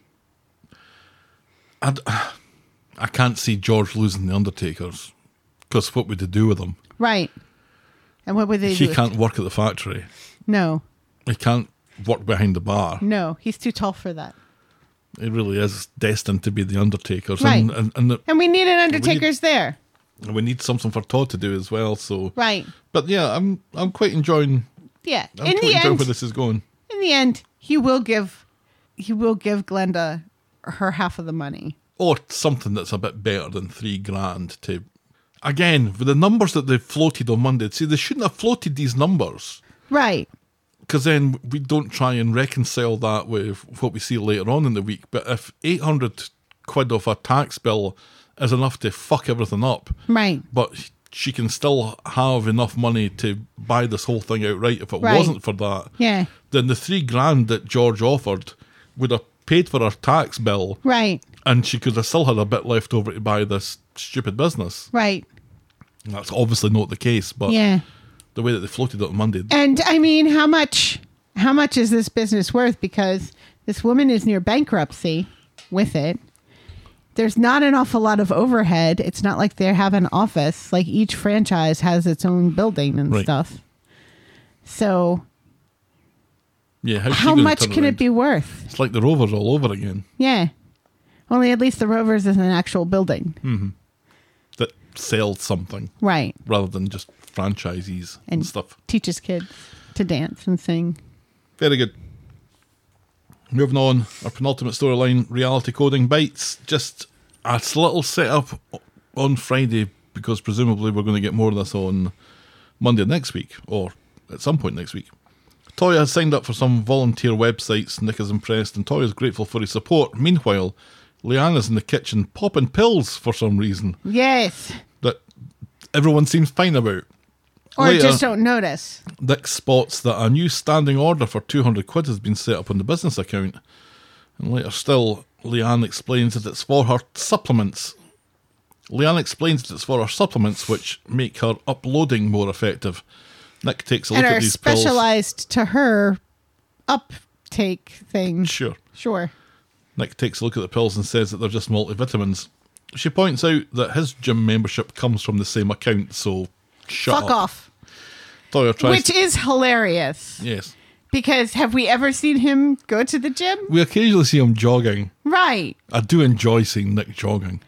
I, d- I can't see George losing the Undertakers. Because what would they do with him? Right. And what would they He do? can't work at the factory. No. He can't work behind the bar. No. He's too tall for that. He really is destined to be the Undertakers. Right. And, and, and, the, And we need an Undertaker's there. and we need something for Todd to do as well. So, Right. But yeah, I'm I'm quite enjoying. Yeah. I'm in quite the enjoying end, where this is going. in the end, he will give he will give Glenda her half of the money. Or something that's a bit better than three grand to. Again, with the numbers that they've floated on Monday, see, they shouldn't have floated these numbers. Right. Because then we don't try and reconcile that with what we see later on in the week. But if eight hundred quid off a tax bill is enough to fuck everything up, Right. but she can still have enough money to buy this whole thing outright if it Right. wasn't for that, Yeah. then the three grand that George offered would have paid for her tax bill, Right. and she could have still had a bit left over to buy this stupid business. Right. And that's obviously not the case, but Yeah. the way that they floated it on Monday, And I mean, how much how much is this business worth? Because this woman is near bankruptcy with it. There's not an awful lot of overhead. It's not like they have an office. Like each franchise has its own building and Right. stuff. So yeah, how's she how gonna much turn can around? it be worth? It's like the Rovers all over again. Yeah. Only at least the Rovers is an actual building. That sells something Right. rather than just franchisees and, And stuff. teaches kids to dance and sing. Very good. Moving on, our penultimate storyline, Reality Coding Bites. Just a little setup on Friday because presumably we're going to get more of this on Monday next week or at some point next week. Toya has signed up for some volunteer websites. Nick is impressed and Toya is grateful for his support. Meanwhile, Leanna's in the kitchen popping pills for some reason Yes. that everyone seems fine about. Or Later, just don't notice. Nick spots that a new standing order for two hundred quid has been set up on the business account. And later still, Leanne explains that it's for her supplements. Leanne explains that it's for her supplements, which make her uploading more effective. Nick takes a look And at are these pills. specialized to her uptake thing. Sure. Sure. Nick takes a look at the pills and says that they're just multivitamins. She points out that his gym membership comes from the same account, so shut Fuck up. off. Toya tries Which to- is hilarious. Yes. Because have we ever seen him go to the gym? We occasionally see him jogging. Right. I do enjoy seeing Nick jogging.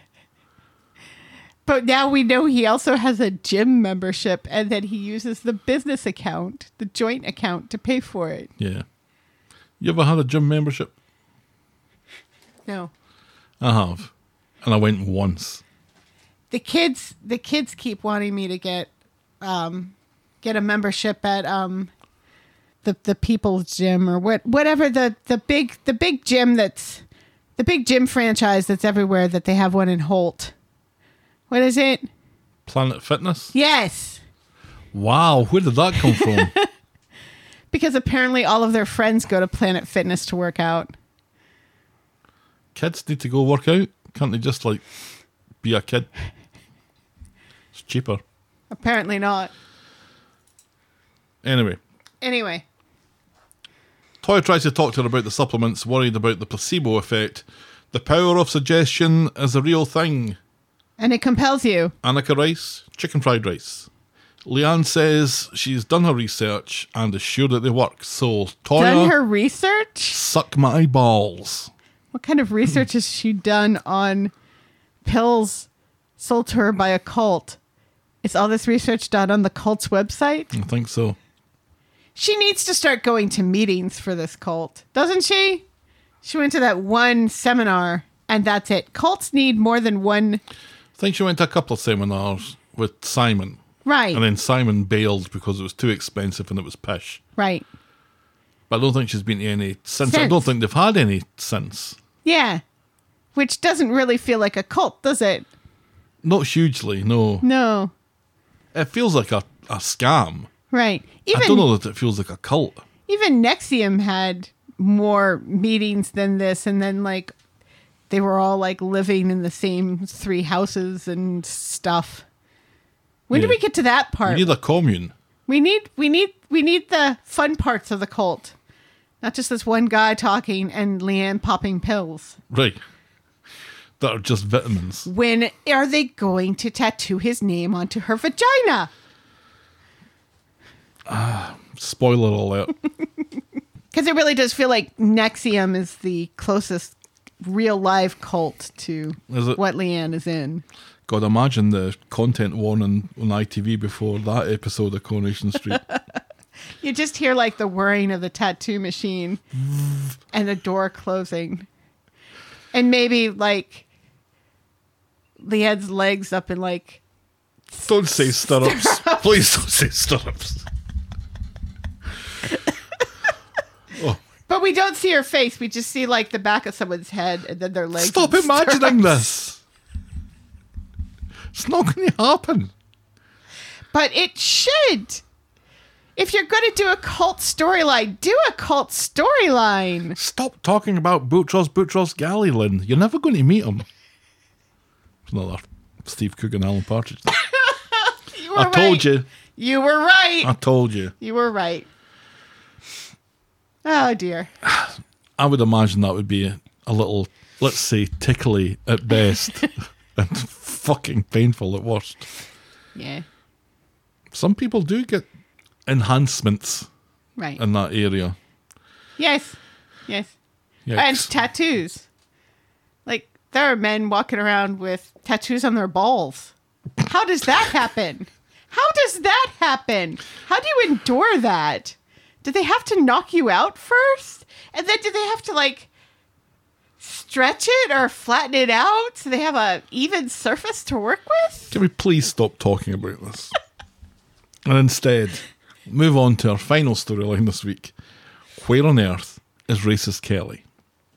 But now we know he also has a gym membership and that he uses the business account, the joint account, to pay for it. Yeah. You ever had a gym membership? No. I have. And I went once. The kids the kids keep wanting me to get um get a membership at um the the People's Gym or what whatever the the big the big gym that's The big gym franchise that's everywhere, that they have one in Holt. What is it? Planet Fitness? Yes. Wow, where did that come from? Because apparently all of their friends go to Planet Fitness to work out. Kids need to go work out. Can't they just, like, be a kid? It's cheaper. Apparently not. Anyway. Anyway. Toy tries to talk to her about the supplements, worried about the placebo effect. The power of suggestion is a real thing. And it compels you. Annika rice, chicken fried rice. Leanne says she's done her research and is sure that they work. So, Toya, Done her research? suck my balls. What kind of research has she done on pills sold to her by a cult? Is all this research done on the cult's website? I think so. She needs to start going to meetings for this cult, doesn't she? She went to that one seminar, and that's it. Cults need more than one. I think she went to a couple of seminars with Simon. Right. And then Simon bailed because it was too expensive and it was pish. Right. But I don't think she's been to any since. I Since. don't think they've had any since. Yeah. Which doesn't really feel like a cult, does it? Not hugely, no. No. It feels like a, a scam. Right. Even, I don't know that it feels like a cult. Even Nexium had more meetings than this, and then, like, they were all, like, living in the same three houses and stuff. When Yeah. do we get to that part? We need a commune. We need we need we need the fun parts of the cult. Not just this one guy talking and Leanne popping pills. Right. That are just vitamins. When are they going to tattoo his name onto her vagina? Spoiler alert. Because it really does feel like Nexium is the closest real live cult to Is it? what Leanne is in. God, imagine the content warning on I T V before that episode of Coronation Street. You just hear like the whirring of the tattoo machine and the door closing. And maybe like Leanne's legs up in like... Don't say stirrups. Please don't say stirrups. Oh, But we don't see her face. We just see like the back of someone's head and then their legs. stop in imagining stirrups. this. It's not going to happen. But it should. If you're going to do a cult storyline, do a cult storyline. Stop talking about Boutros Boutros Ghali, Lynn. You're never going to meet him. It's another Steve Cook and Alan Partridge. You were I told right. you. You were right. I told you. You were right. Oh, dear. I would imagine that would be a, a little, let's say, tickly at best and fucking painful at worst. Yeah. Some people do get enhancements Right. in that area. Yes. Yes. Yikes. And tattoos. Like, there are men walking around with tattoos on their balls. How does that happen? How does that happen? How do you endure that? Do they have to knock you out first? And then do they have to, like, stretch it or flatten it out so they have a even surface to work with? Can we please stop talking about this? And instead, move on to our final storyline this week. Where on earth is Racist Kelly?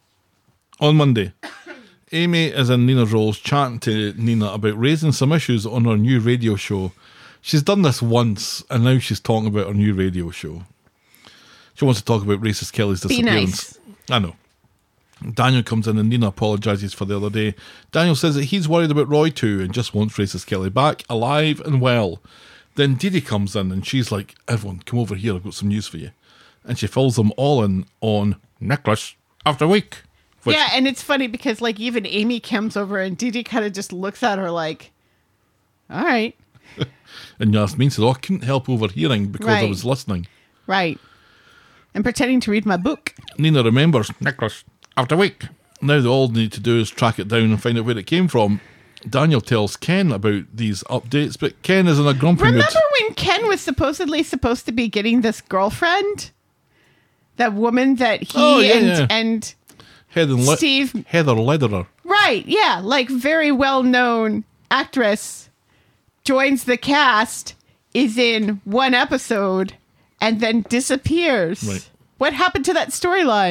On Monday, Amy is in Nina's roles chatting to Nina about raising some issues on her new radio show. She's done this once, and now she's talking about her new radio show. She wants to talk about Racist Kelly's Be disappearance. nice. I know. Daniel comes in and Nina apologises for the other day. Daniel says that he's worried about Roy too and just wants Racist Kelly back, alive and well. Then Didi comes in and she's like, everyone, come over here, I've got some news for you. And she fills them all in on Necklace after week. Which, Yeah, and it's funny because, like, even Amy comes over and Dee Dee kind of just looks at her like, all right, And Yasmin says, oh, I couldn't help overhearing because I Right. was listening. right. And pretending to read my book. Nina remembers Necklace after week. Now they all need to do is track it down and find out where it came from. Daniel tells Ken about these updates, but Ken is in a grumpy mood. Remember when Ken was supposedly supposed to be getting this girlfriend? That woman that he Oh, yeah, and, yeah. and Heather, Le- Steve- Heather Lederer. right, yeah, like very well-known actress joins the cast, is in one episode, and then disappears. Right. What happened to that storyline?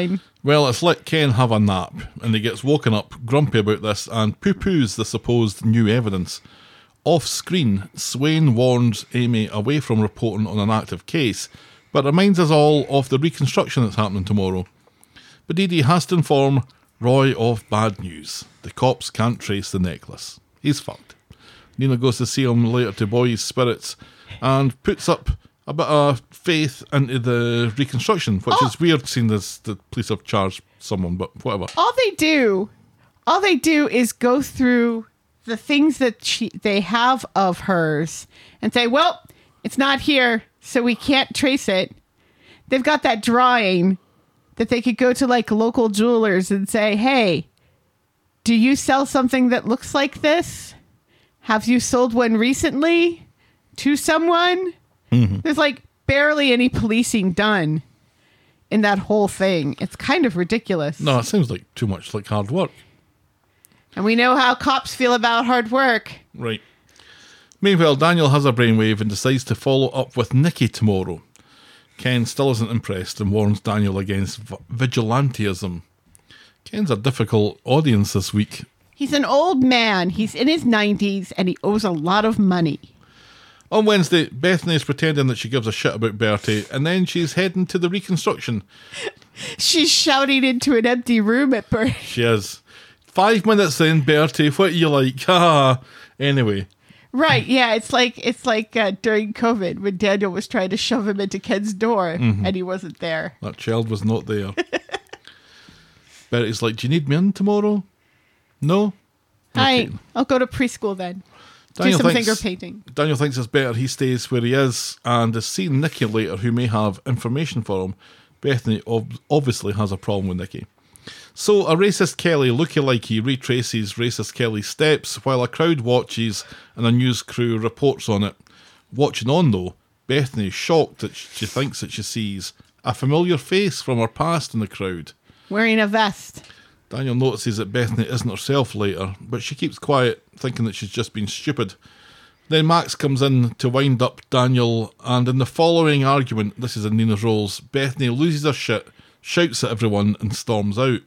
Well, it's let Ken have a nap, and he gets woken up grumpy about this and poo-poos the supposed new evidence. Off-screen, Swain warns Amy away from reporting on an active case, but reminds us all of the reconstruction that's happening tomorrow. But Dee Dee has to inform Roy of bad news. The cops can't trace the necklace. He's fucked. Nina goes to see him later to buoy his spirits and puts up a bit of faith into the reconstruction, which Oh. is weird seeing as the police have charged someone, but whatever. All they do, all they do is go through the things that she they have of hers and say, well, it's not here, so we can't trace it. They've got that drawing that they could go to like local jewelers and say, hey, do you sell something that looks like this? Have you sold one recently to someone? Mm-hmm. There's like barely any policing done in that whole thing. It's kind of ridiculous. No, it sounds like too much like hard work. And we know how cops feel about hard work. Right. Meanwhile, Daniel has a brainwave and decides to follow up with Nikki tomorrow. Ken still isn't impressed and warns Daniel against v- vigilantism. Ken's a difficult audience this week. He's an old man. He's in his nineties and he owes a lot of money. On Wednesday, Bethany is pretending that she gives a shit about Bertie, and then she's heading to the reconstruction. She's shouting into an empty room at Bert. She is. Five minutes in, Bertie, what are you like? Ha! Anyway. Right, yeah, it's like it's like uh, during COVID when Daniel was trying to shove him into Ken's door Mm-hmm. and he wasn't there. That child was not there. Bertie's like, do you need me in tomorrow? No? Hi, Okay. I'll go to preschool then. Daniel Do some thinks- finger painting. Daniel thinks it's better he stays where he is and is seeing Nikki later, who may have information for him. Bethany ob- obviously has a problem with Nikki. So a racist Kelly looky-likey retraces racist Kelly's steps while a crowd watches and a news crew reports on it. Watching on though, Bethany is shocked that she thinks that she sees a familiar face from her past in the crowd. Wearing a vest. Daniel notices that Bethany isn't herself later, but she keeps quiet, thinking that she's just been stupid. Then Max comes in to wind up Daniel, and in the following argument, this is in Nina's roles, Bethany loses her shit, shouts at everyone, and storms out.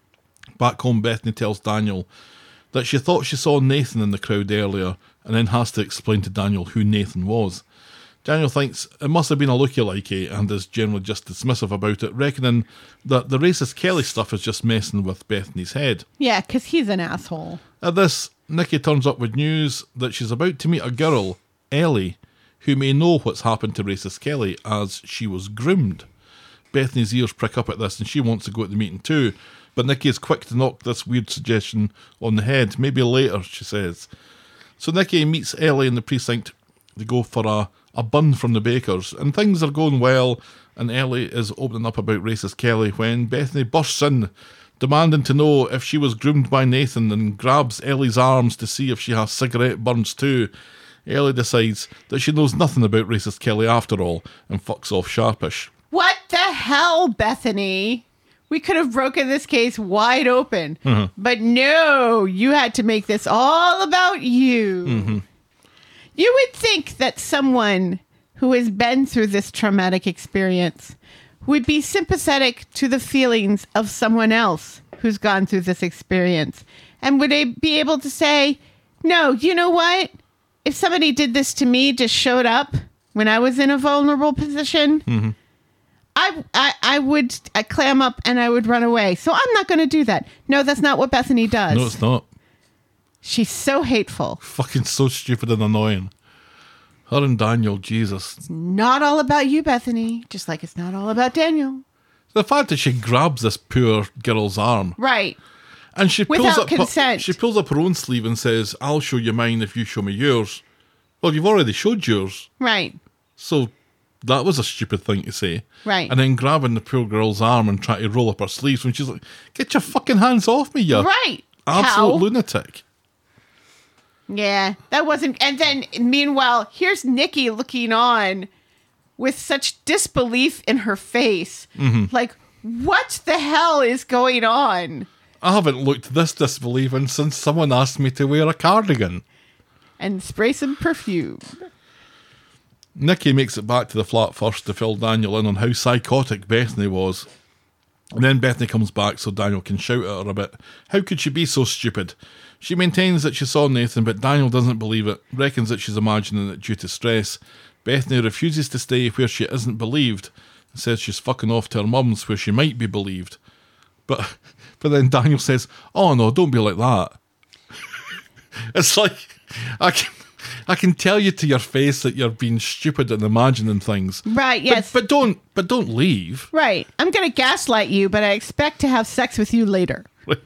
Back home, Bethany tells Daniel that she thought she saw Nathan in the crowd earlier, and then has to explain to Daniel who Nathan was. Daniel thinks it must have been a looky-likey and is generally just dismissive about it, reckoning that the racist Kelly stuff is just messing with Bethany's head. Yeah, because he's an asshole. At this, Nikki turns up with news that she's about to meet a girl, Ellie, who may know what's happened to racist Kelly as she was groomed. Bethany's ears prick up at this and she wants to go at the meeting too, but Nikki is quick to knock this weird suggestion on the head. Maybe later, she says. So Nikki meets Ellie in the precinct. They go for a, a bun from the baker's, and things are going well, and Ellie is opening up about racist Kelly when Bethany bursts in, demanding to know if she was groomed by Nathan, and grabs Ellie's arms to see if she has cigarette burns too. Ellie decides that she knows nothing about racist Kelly after all, and fucks off sharpish. What the hell, Bethany? We could have broken this case wide open. Mm-hmm. But no, you had to make this all about you. Mm-hmm. You would think that someone who has been through this traumatic experience would be sympathetic to the feelings of someone else who's gone through this experience. And would they be able to say, no, you know what? If somebody did this to me, just showed up when I was in a vulnerable position, Mm-hmm. I, I I would I clam up and I would run away. So I'm not going to do that. No, that's not what Bethany does. No, it's not. She's so hateful. Fucking so stupid and annoying. Her and Daniel, Jesus. Not all about you, Bethany. Just like it's not all about Daniel. The fact that she grabs this poor girl's arm Right. and she pulls Without up her- consent. she pulls up her own sleeve and says, "I'll show you mine if you show me yours." Well, you've already showed yours, Right. so that was a stupid thing to say. Right. And then grabbing the poor girl's arm and trying to roll up her sleeves when she's like, "Get your fucking hands off me, you Right. absolute Cow. lunatic." Yeah, that wasn't. And then, meanwhile, here's Nikki looking on with such disbelief in her face. Mm-hmm. Like, what the hell is going on? I haven't looked this disbelieving since someone asked me to wear a cardigan. And spray some perfume. Nikki makes it back to the flat first to fill Daniel in on how psychotic Bethany was. And then Bethany comes back so Daniel can shout at her a bit. How could she be so stupid? She maintains that she saw Nathan, but Daniel doesn't believe it, reckons that she's imagining it due to stress. Bethany refuses to stay where she isn't believed, and says she's fucking off to her mum's where she might be believed. But but then Daniel says, oh no, don't be like that. It's like, I can, I can tell you to your face that you're being stupid and imagining things. Right, yes. But, but don't but don't leave. Right. I'm going to gaslight you, but I expect to have sex with you later.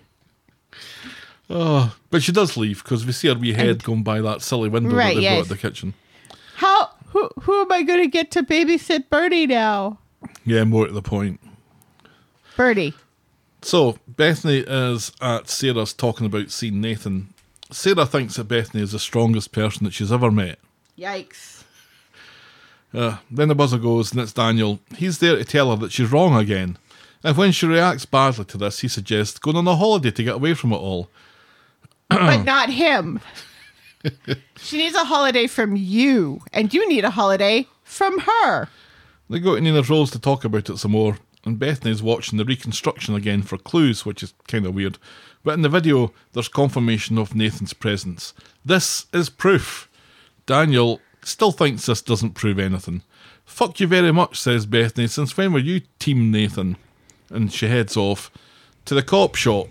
Oh, but she does leave because we see her wee head And- going by that silly window Right, that they yes. brought at the kitchen. How? Who, who am I going to get to babysit Bertie now? Yeah, more to the point. Bertie. So, Bethany is at Sarah's talking about seeing Nathan. Sarah thinks that Bethany is the strongest person that she's ever met. Yikes. Uh, then the buzzer goes, and it's Daniel. He's there to tell her that she's wrong again. And when she reacts badly to this, he suggests going on a holiday to get away from it all. But not him. She needs a holiday from you, and you need a holiday from her. They go to Nina's Rolls to talk about it some more, and Bethany's watching the reconstruction again for clues, which is kind of weird. But in the video, there's confirmation of Nathan's presence. This is proof. Daniel still thinks this doesn't prove anything. Fuck you very much, says Bethany. Since when were you Team Nathan? And she heads off to the cop shop.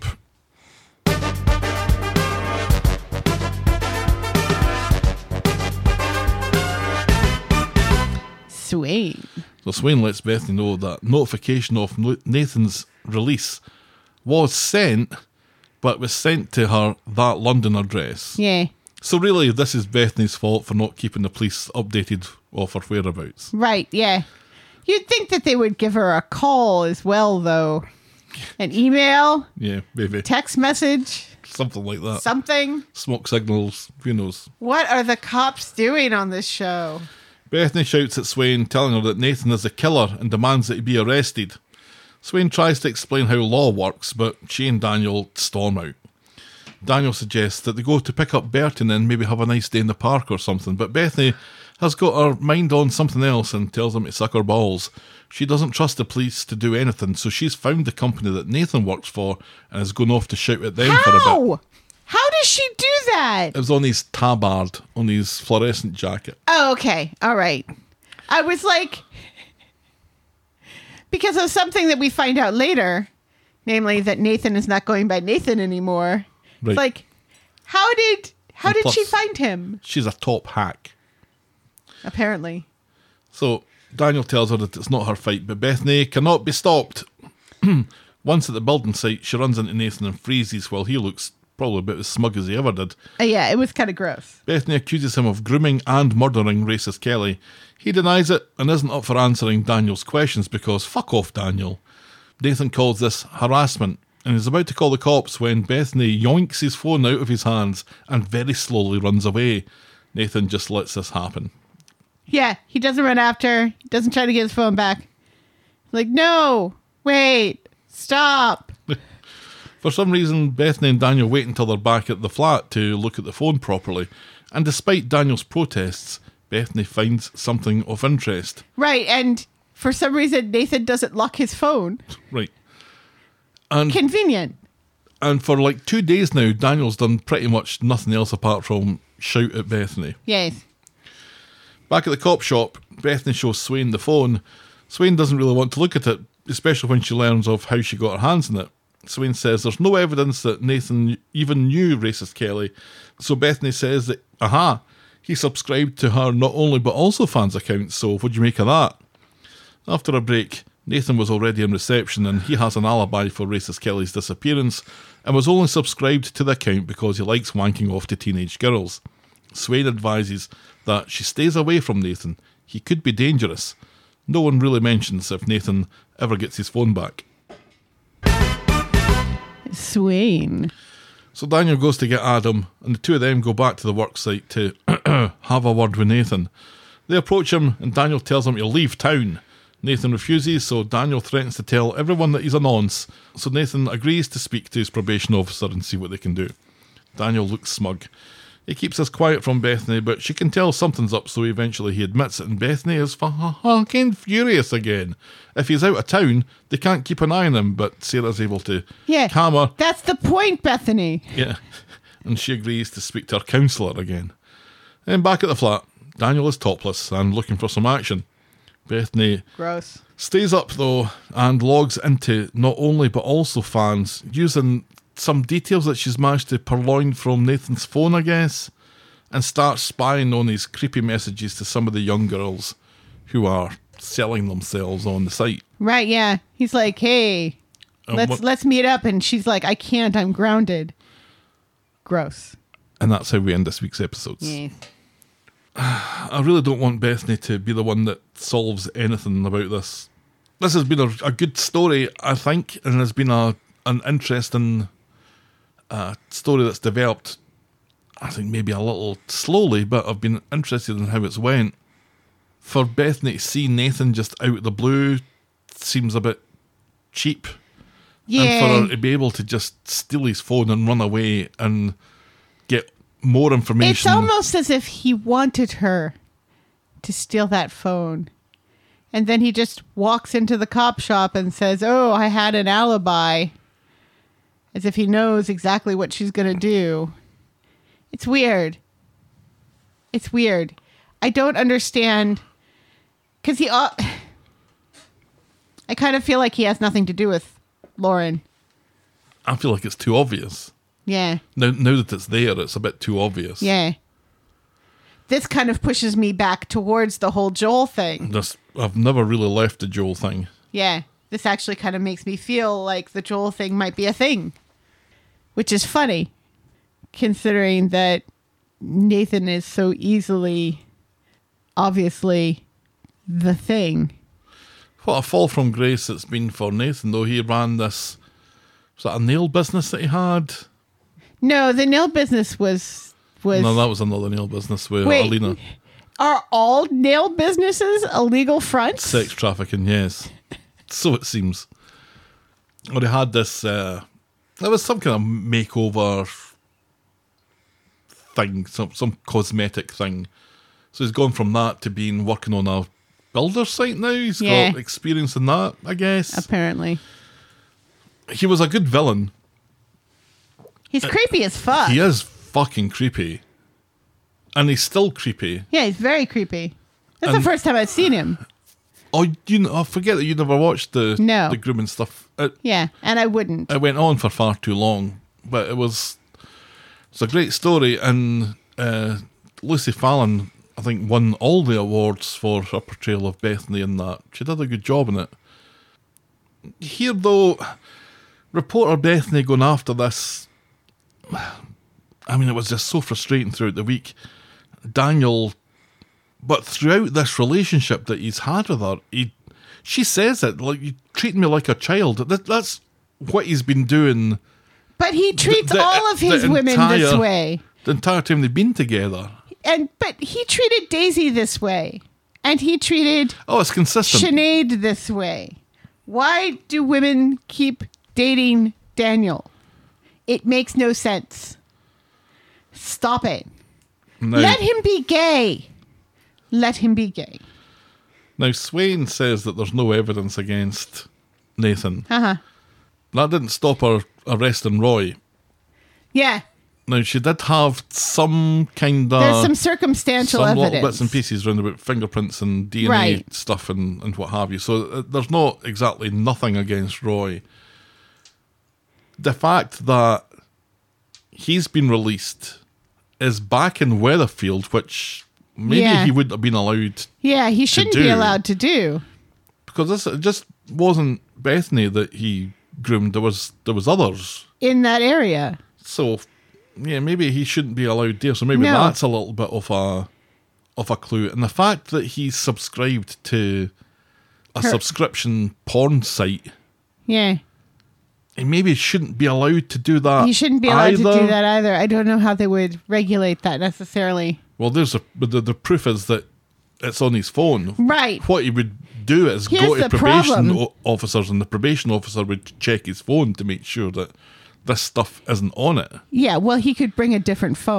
Swain. So Swain lets Bethany know that notification of Nathan's release was sent, but was sent to her that London address. Yeah. So really, this is Bethany's fault for not keeping the police updated of her whereabouts. Right, yeah. You'd think that they would give her a call as well, though. An email, Yeah, maybe. text message, Something like that. something. Smoke signals, who knows. What are the cops doing on this show? Bethany shouts at Swain, telling her that Nathan is a killer and demands that he be arrested. Swain tries to explain how law works, but she and Daniel storm out. Daniel suggests that they go to pick up Bertie and then maybe have a nice day in the park or something, but Bethany has got her mind on something else and tells them to suck her balls. She doesn't trust the police to do anything, so she's found the company that Nathan works for and is going off to shout at them for a bit. How? How does she do that? It was on his tabard, on his fluorescent jacket. Oh, okay. All right. I was like, because of something that we find out later, namely that Nathan is not going by Nathan anymore. Right. It's like, how did how And did plus- she find him? She's a top hack. Apparently. So Daniel tells her that it's not her fight, but Bethany cannot be stopped. Once at the building site, she runs into Nathan and freezes while he looks probably about as smug as he ever did. Uh, yeah, it was kind of gross. Bethany accuses him of grooming and murdering racist Kelly. He denies it and isn't up for answering Daniel's questions because fuck off, Daniel. Nathan calls this harassment and is about to call the cops when Bethany yoinks his phone out of his hands and very slowly runs away. Nathan just lets this happen. Yeah, he doesn't run after. He doesn't try to get his phone back. Like, no, wait, stop. For some reason, Bethany and Daniel wait until they're back at the flat to look at the phone properly. And despite Daniel's protests, Bethany finds something of interest. Right, and for some reason, Nathan doesn't lock his phone. Right. And Convenient. and for like two days now, Daniel's done pretty much nothing else apart from shout at Bethany. Yes. Back at the cop shop, Bethany shows Swain the phone. Swain doesn't really want to look at it, especially when she learns of how she got her hands on it. Swain says there's no evidence that Nathan even knew racist Kelly. So Bethany says that, aha, he subscribed to her not only but also fans' accounts, so what'd you make of that? After a break, Nathan was already in reception and he has an alibi for racist Kelly's disappearance and was only subscribed to the account because he likes wanking off to teenage girls. Swain advises that she stays away from Nathan. He could be dangerous. No one really mentions if Nathan ever gets his phone back. Swain. So Daniel goes to get Adam, and the two of them go back to the work site to have a word with Nathan. They approach him, and Daniel tells him to leave town. Nathan refuses, so Daniel threatens to tell everyone that he's a nonce. So Nathan agrees to speak to his probation officer and see what they can do. Daniel looks smug. He keeps this quiet from Bethany, but she can tell something's up, so eventually he admits it, and Bethany is fucking furious again. If he's out of town, they can't keep an eye on him, but Sarah's able to Yeah. calm her. That's the point, Bethany. Yeah, and she agrees to speak to her counsellor again. And back at the flat, Daniel is topless and looking for some action. Bethany Gross. stays up though and logs into Not Only but Also Fans using some details that she's managed to purloin from Nathan's phone, I guess, and starts spying on these creepy messages to some of the young girls who are selling themselves on the site. Right, yeah. He's like, hey, And let's what- let's meet up. And she's like, I can't, I'm grounded. Gross. And that's how we end this week's episodes. Yeah. I really don't want Bethany to be the one that solves anything about this. This has been a, a good story, I think, and has been a an interesting uh, story that's developed, I think maybe a little slowly, but I've been interested in how it's went. For Bethany to see Nathan just out of the blue seems a bit cheap. Yeah. And for her to be able to just steal his phone and run away and get more information. It's almost as if he wanted her to steal that phone. And then he just walks into the cop shop and says, oh, I had an alibi. As if he knows exactly what she's going to do. It's weird. It's weird. I don't understand. Because he... Uh, I kind of feel like he has nothing to do with Lauren. I feel like it's too obvious. Yeah. Now, now that it's there, it's a bit too obvious. Yeah. This kind of pushes me back towards the whole Joel thing. This, I've never really left the Joel thing. Yeah. This actually kind of makes me feel like the Joel thing might be a thing. Which is funny, considering that Nathan is so easily, obviously, the thing. What a fall from grace it's been for Nathan, though. He ran this, was that a nail business that he had? No, the nail business was... was No, that was another nail business with Wait. Alina. Are all nail businesses illegal fronts? Sex trafficking, yes. So it seems. Or he had this, uh, there was some kind of makeover thing, some some cosmetic thing. So he's gone from that to being working on a builder site now. He's Yeah. got experience in that, I guess. Apparently. He was a good villain. He's creepy as fuck. He is fucking creepy. And he's still creepy. Yeah, he's very creepy. That's And- the first time I've seen him. Oh, you know, I forget that you never watched the No. the grooming stuff. It, Yeah, and I wouldn't. it went on for far too long, but it was it's a great story, and uh, Lucy Fallon, I think, won all the awards for her portrayal of Bethany in that. She did a good job in it. Here, though, reporter Bethany going after this, I mean, it was just so frustrating throughout the week. Daniel, but throughout this relationship that he's had with her, he, she says it, like, you treat me like a child. That, that's what he's been doing But he treats the- all of the his women this entire- way. the entire time they've been together. And but he treated Daisy this way. And he treated Oh, it's consistent. Sinead this way. Why do women keep dating Daniel? It makes no sense. Stop it. Now, Let him be gay. Let him be gay. now, Swain says that there's no evidence against Nathan. Uh-huh. That didn't stop her arresting Roy. Yeah. Now, she did have some kind of... There's some circumstantial some evidence. little bits and pieces around about fingerprints and D N A Right. stuff and, and what have you. So uh, there's not exactly nothing against Roy. The fact that he's been released is back in Weatherfield, which maybe Yeah. he wouldn't have been allowed, Yeah, he shouldn't be do. allowed to do. because this it just wasn't Bethany that he groomed. There was there was others. In that area. So yeah, maybe he shouldn't be allowed there. So maybe No. that's a little bit of a of a clue. And the fact that he's subscribed to a Her- subscription porn site, Yeah. he maybe shouldn't be allowed to do that. He shouldn't be allowed to either. do that either. I don't know how they would regulate that necessarily. Well, there's a but the, the proof is that it's on his phone. Right. What he would do is Here's go to the probation problem. o- officers, and the probation officer would check his phone to make sure that this stuff isn't on it. Yeah, well, he could bring a different phone.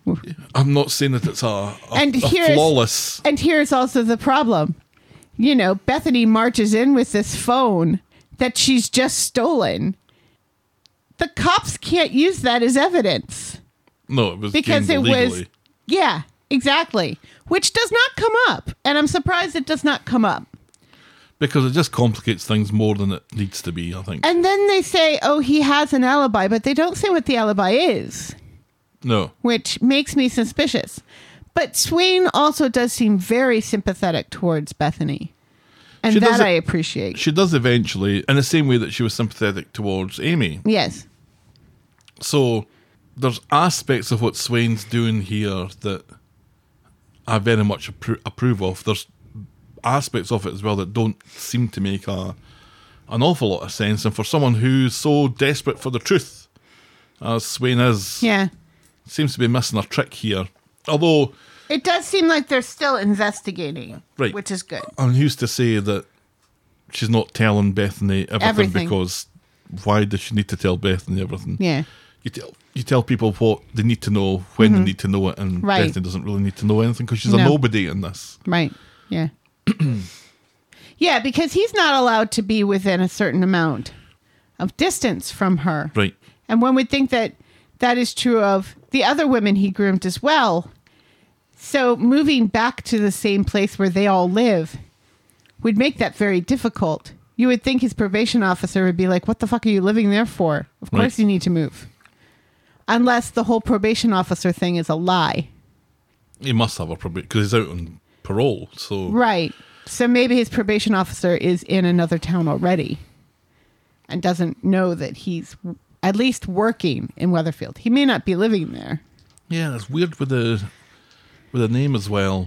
I'm not saying that it's a, a, And a here's- flawless. And here's also the problem. You know, Bethany marches in with this phone that she's just stolen. The cops can't use that as evidence No, it was because gained it illegally. was, yeah, exactly, which does not come up. And I'm surprised it does not come up. Because it just complicates things more than it needs to be, I think. And then they say, oh, he has an alibi, but they don't say what the alibi is, No. which makes me suspicious. But Swain also does seem very sympathetic towards Bethany. And She that does it- I appreciate. She does eventually, in the same way that she was sympathetic towards Amy. Yes. So there's aspects of what Swain's doing here that I very much appro- approve of. There's aspects of it as well that don't seem to make a an awful lot of sense. And for someone who's so desperate for the truth, as Swain is, Yeah. seems to be missing a trick here. Although, It does seem like they're still investigating, Right. which is good. I'm used to say that she's not telling Bethany everything, Everything. because why does she need to tell Bethany everything? Yeah. You tell you tell people what they need to know when they need to know it, and Mm-hmm. Right. Bethany doesn't really need to know anything because she's a No. nobody in this. Right. Yeah. Yeah, because he's not allowed to be within a certain amount of distance from her. Right. And one would think that that is true of the other women he groomed as well. So moving back to the same place where they all live would make that very difficult. You would think his probation officer would be like, what the fuck are you living there for? Of Right. course you need to move. Unless the whole probation officer thing is a lie. He must have a probation because he's out on parole. So Right. So maybe his probation officer is in another town already and doesn't know that he's at least working in Weatherfield. He may not be living there. yeah, it's weird with the with the name as well.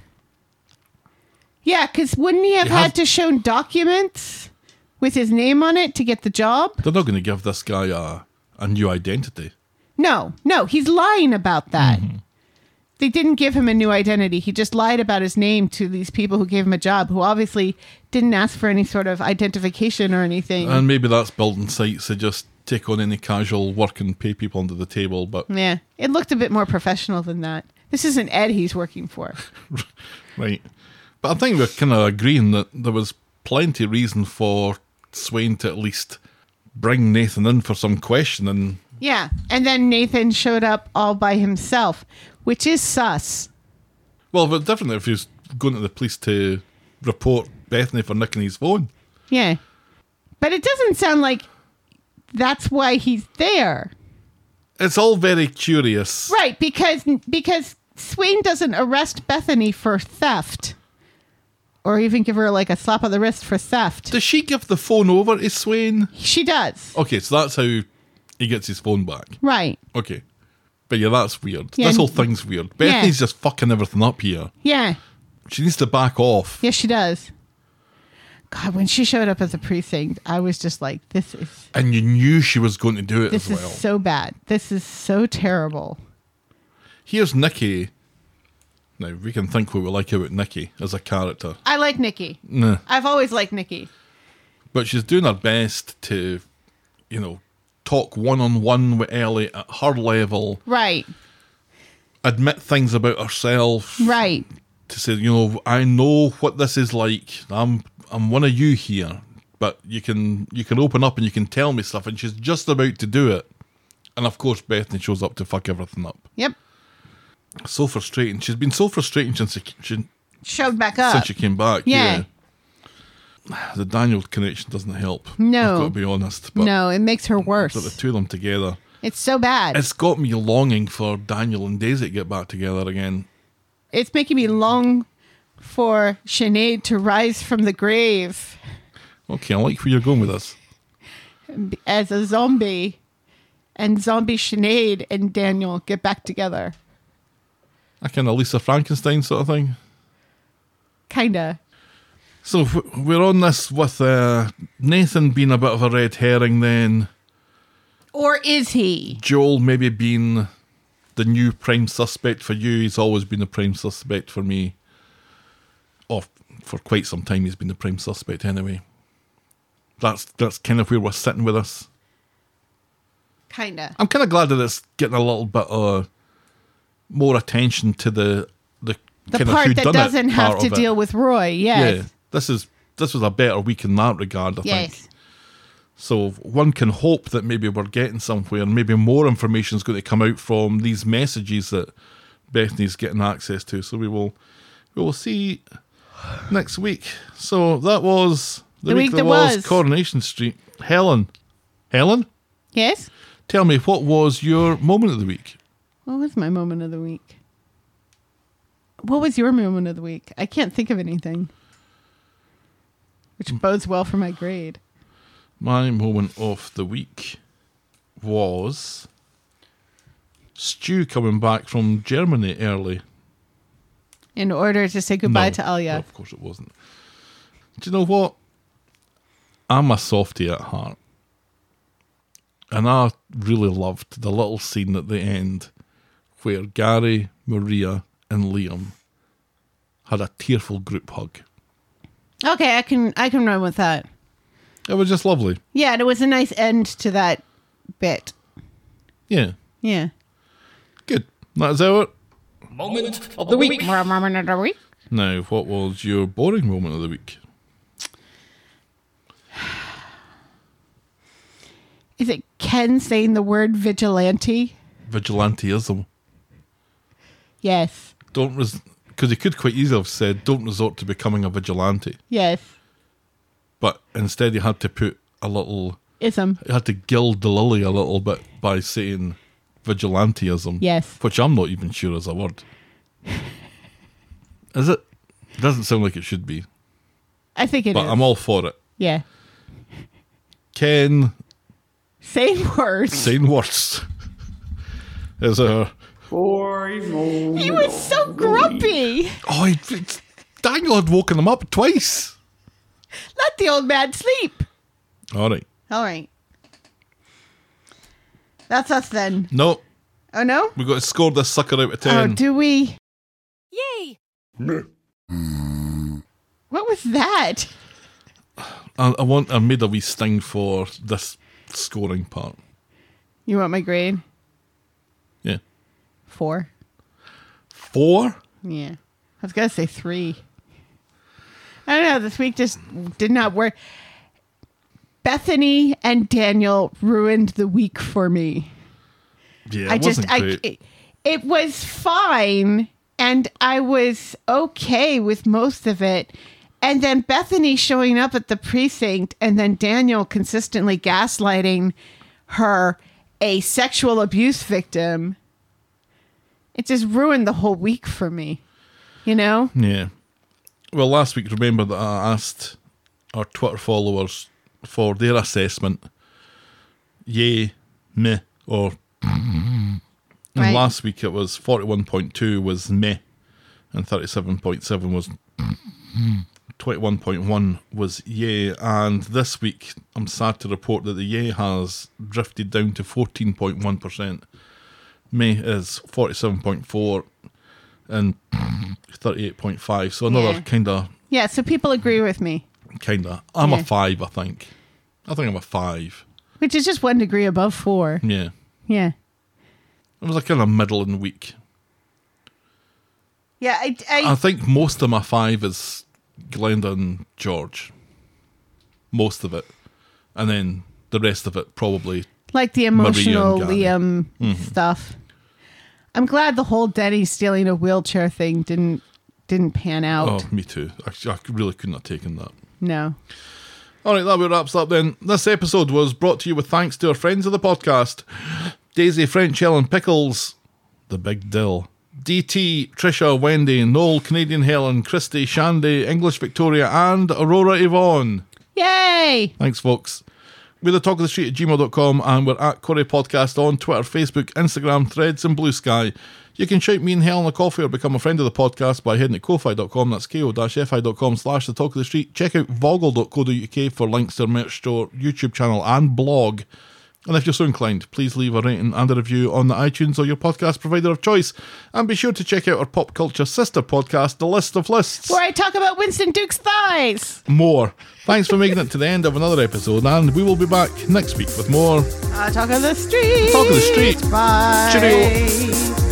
Yeah, because wouldn't he have He had has- to show documents with his name on it to get the job? They're not going to give this guy a a new identity. No, no, he's lying about that. They didn't give him a new identity. He just lied about his name to these people who gave him a job, who obviously didn't ask for any sort of identification or anything. And maybe that's building sites to just take on any casual work and pay people under the table. But yeah, it looked a bit more professional than that. This isn't Ed he's working for. right. But I think we're kind of agreeing that there was plenty of reason for Swain to at least bring Nathan in for some questioning. Yeah, and then Nathan showed up all by himself, which is sus. Well, but different if he was going to the police to report Bethany for nicking his phone. Yeah. But it doesn't sound like that's why he's there. It's all very curious. Right, because because Swain doesn't arrest Bethany for theft. Or even give her like a slap on the wrist for theft. Does she give the phone over to Swain? She does. Okay, so that's how he gets his phone back. Right. Okay. But yeah, that's weird. Yeah. This whole thing's weird. Bethany's just fucking everything up here. Yeah. She needs to back off. Yes, she does. God, when she showed up at the precinct, I was just like, this is And you knew she was going to do it this as is well. so bad. This is so terrible. Here's Nikki. Now, we can think what we like about Nikki as a character. I like Nikki. Nah. I've always liked Nikki. But she's doing her best to, you know, talk one-on-one with Ellie at her level, Right. admit things about herself, Right. to say, you know, I know what this is like. I'm I'm one of you here, but you can you can open up and you can tell me stuff. And she's just about to do it, and of course Bethany shows up to fuck everything up. Yep. So frustrating. She's been so frustrating since she, she Showed back up. since she came back. Yeah. Yeah. The Daniel connection doesn't help. No. I've got to be honest. But No, it makes her worse. put the two of them together. It's so bad. It's got me longing for Daniel and Daisy to get back together again. It's making me long for Sinead to rise from the grave Okay, I like where you're going with this. as a zombie, and zombie Sinead and Daniel get back together. A kind of Lisa Frankenstein sort of thing. Kinda. So w- we're on this with uh, Nathan being a bit of a red herring then. Or is he? Joel maybe being the new prime suspect for you. He's always been the prime suspect for me. Or for quite some time he's been the prime suspect anyway. That's that's kind of where we're sitting with us. Kinda. I'm kind of glad that it's getting a little bit of more attention to the the, The kind part of that whodunit doesn't have part to of it. deal with Roy. Yes. Yeah, this is this was a better week in that regard, I Yes. think. So one can hope that maybe we're getting somewhere, and maybe more information is going to come out from these messages that Bethany's getting access to. So we will we will see next week. So that was the, The week, week that that was, was. Coronation Street. Helen, Helen, Yes? tell me, what was your moment of the week? What was my moment of the week? What was your moment of the week? I can't think of anything. Which bodes well for my grade. My moment of the week was Stu coming back from Germany early. In order to say goodbye No, to Alia. no, of course it wasn't. Do you know what? I'm a softie at heart. And I really loved the little scene at the end where Gary, Maria, and Liam had a tearful group hug. Okay, I can I can run with that. It was just lovely. Yeah, and it was a nice end to that bit. Yeah. Yeah. Good. That's it. Moment of the week. Moment of the week. Now, what was your boring moment of the week? Is it Ken saying the word vigilante? Vigilanteism. Yes. Don't res- because he could quite easily have said, don't resort to becoming a vigilante. Yes. But instead he had to put a little, Ism. he had to gild the lily a little bit by saying vigilanteism. Yes. Which I'm not even sure is a word. Is it? It doesn't sound like it should be. I think it is. But I'm all for it. Yeah. Ken Same words. saying words is a... He was so grumpy. Oh, he, it's, Daniel had woken him up twice. Let the old man sleep. All right. All right. That's us then. No, Oh, no? we got to score this sucker out of Oh, ten. do we? Yay! What was that? I, I want. I made a wee sting for this scoring part. You want my grade? Yeah, Four. four. Yeah. I was going to say three. I don't know. This week just did not work. Bethany and Daniel ruined the week for me. Yeah, it I just, wasn't I, great. it, it was fine, and I was okay with most of it. And then Bethany showing up at the precinct, and then Daniel consistently gaslighting her, a sexual abuse victim. It just ruined the whole week for me, you know? Yeah. Well, last week, remember that I asked our Twitter followers for their assessment. Yay, meh, or... and Right. last week it was forty-one point two was meh, and thirty-seven point seven was... twenty-one point one was yay, and this week I'm sad to report that the yay has drifted down to fourteen point one percent. Meh is forty-seven point four and thirty-eight point five, so another Yeah. kind of... Yeah, so people agree with me, Kind of. I'm Yeah. a five, I think. I think I'm a five. which is just one degree above four. Yeah. Yeah. It was a kind of middling week. Yeah, I, I, I think most of my five is Glenda and George. Most of it. And then the rest of it probably... like the Maria emotional and Gary. Liam Mm-hmm. stuff. I'm glad the whole Denny stealing a wheelchair thing didn't didn't pan out. Oh, me too. I, I really couldn't have taken that. No. All right, that about wraps up then. This episode was brought to you with thanks to our friends of the podcast. Daisy, French, Helen, Pickles, The Big Dill, D T, Trisha, Wendy, Noel, Canadian Helen, Christy, Shandy, English Victoria, and Aurora Yvonne. Yay! Thanks, folks. We're the Talk of the Street at gmail dot com, and we're at Corey Podcast on Twitter, Facebook, Instagram, Threads, and Blue Sky. You can shout me and Helen a coffee or become a friend of the podcast by heading to ko-fi dot com. That's ko-fi dot com slash the Talk of the Street. Check out voggle dot co dot uk for links to our merch store, YouTube channel, and blog. And if you're so inclined, please leave a rating and a review on the iTunes or your podcast provider of choice. And be sure to check out our pop culture sister podcast, The List of Lists. Where I talk about Winston Duke's thighs. More. Thanks for making it to the end of another episode, and we will be back next week with more Uh, talk of the street. Talk of the Street. Bye. Cheerio.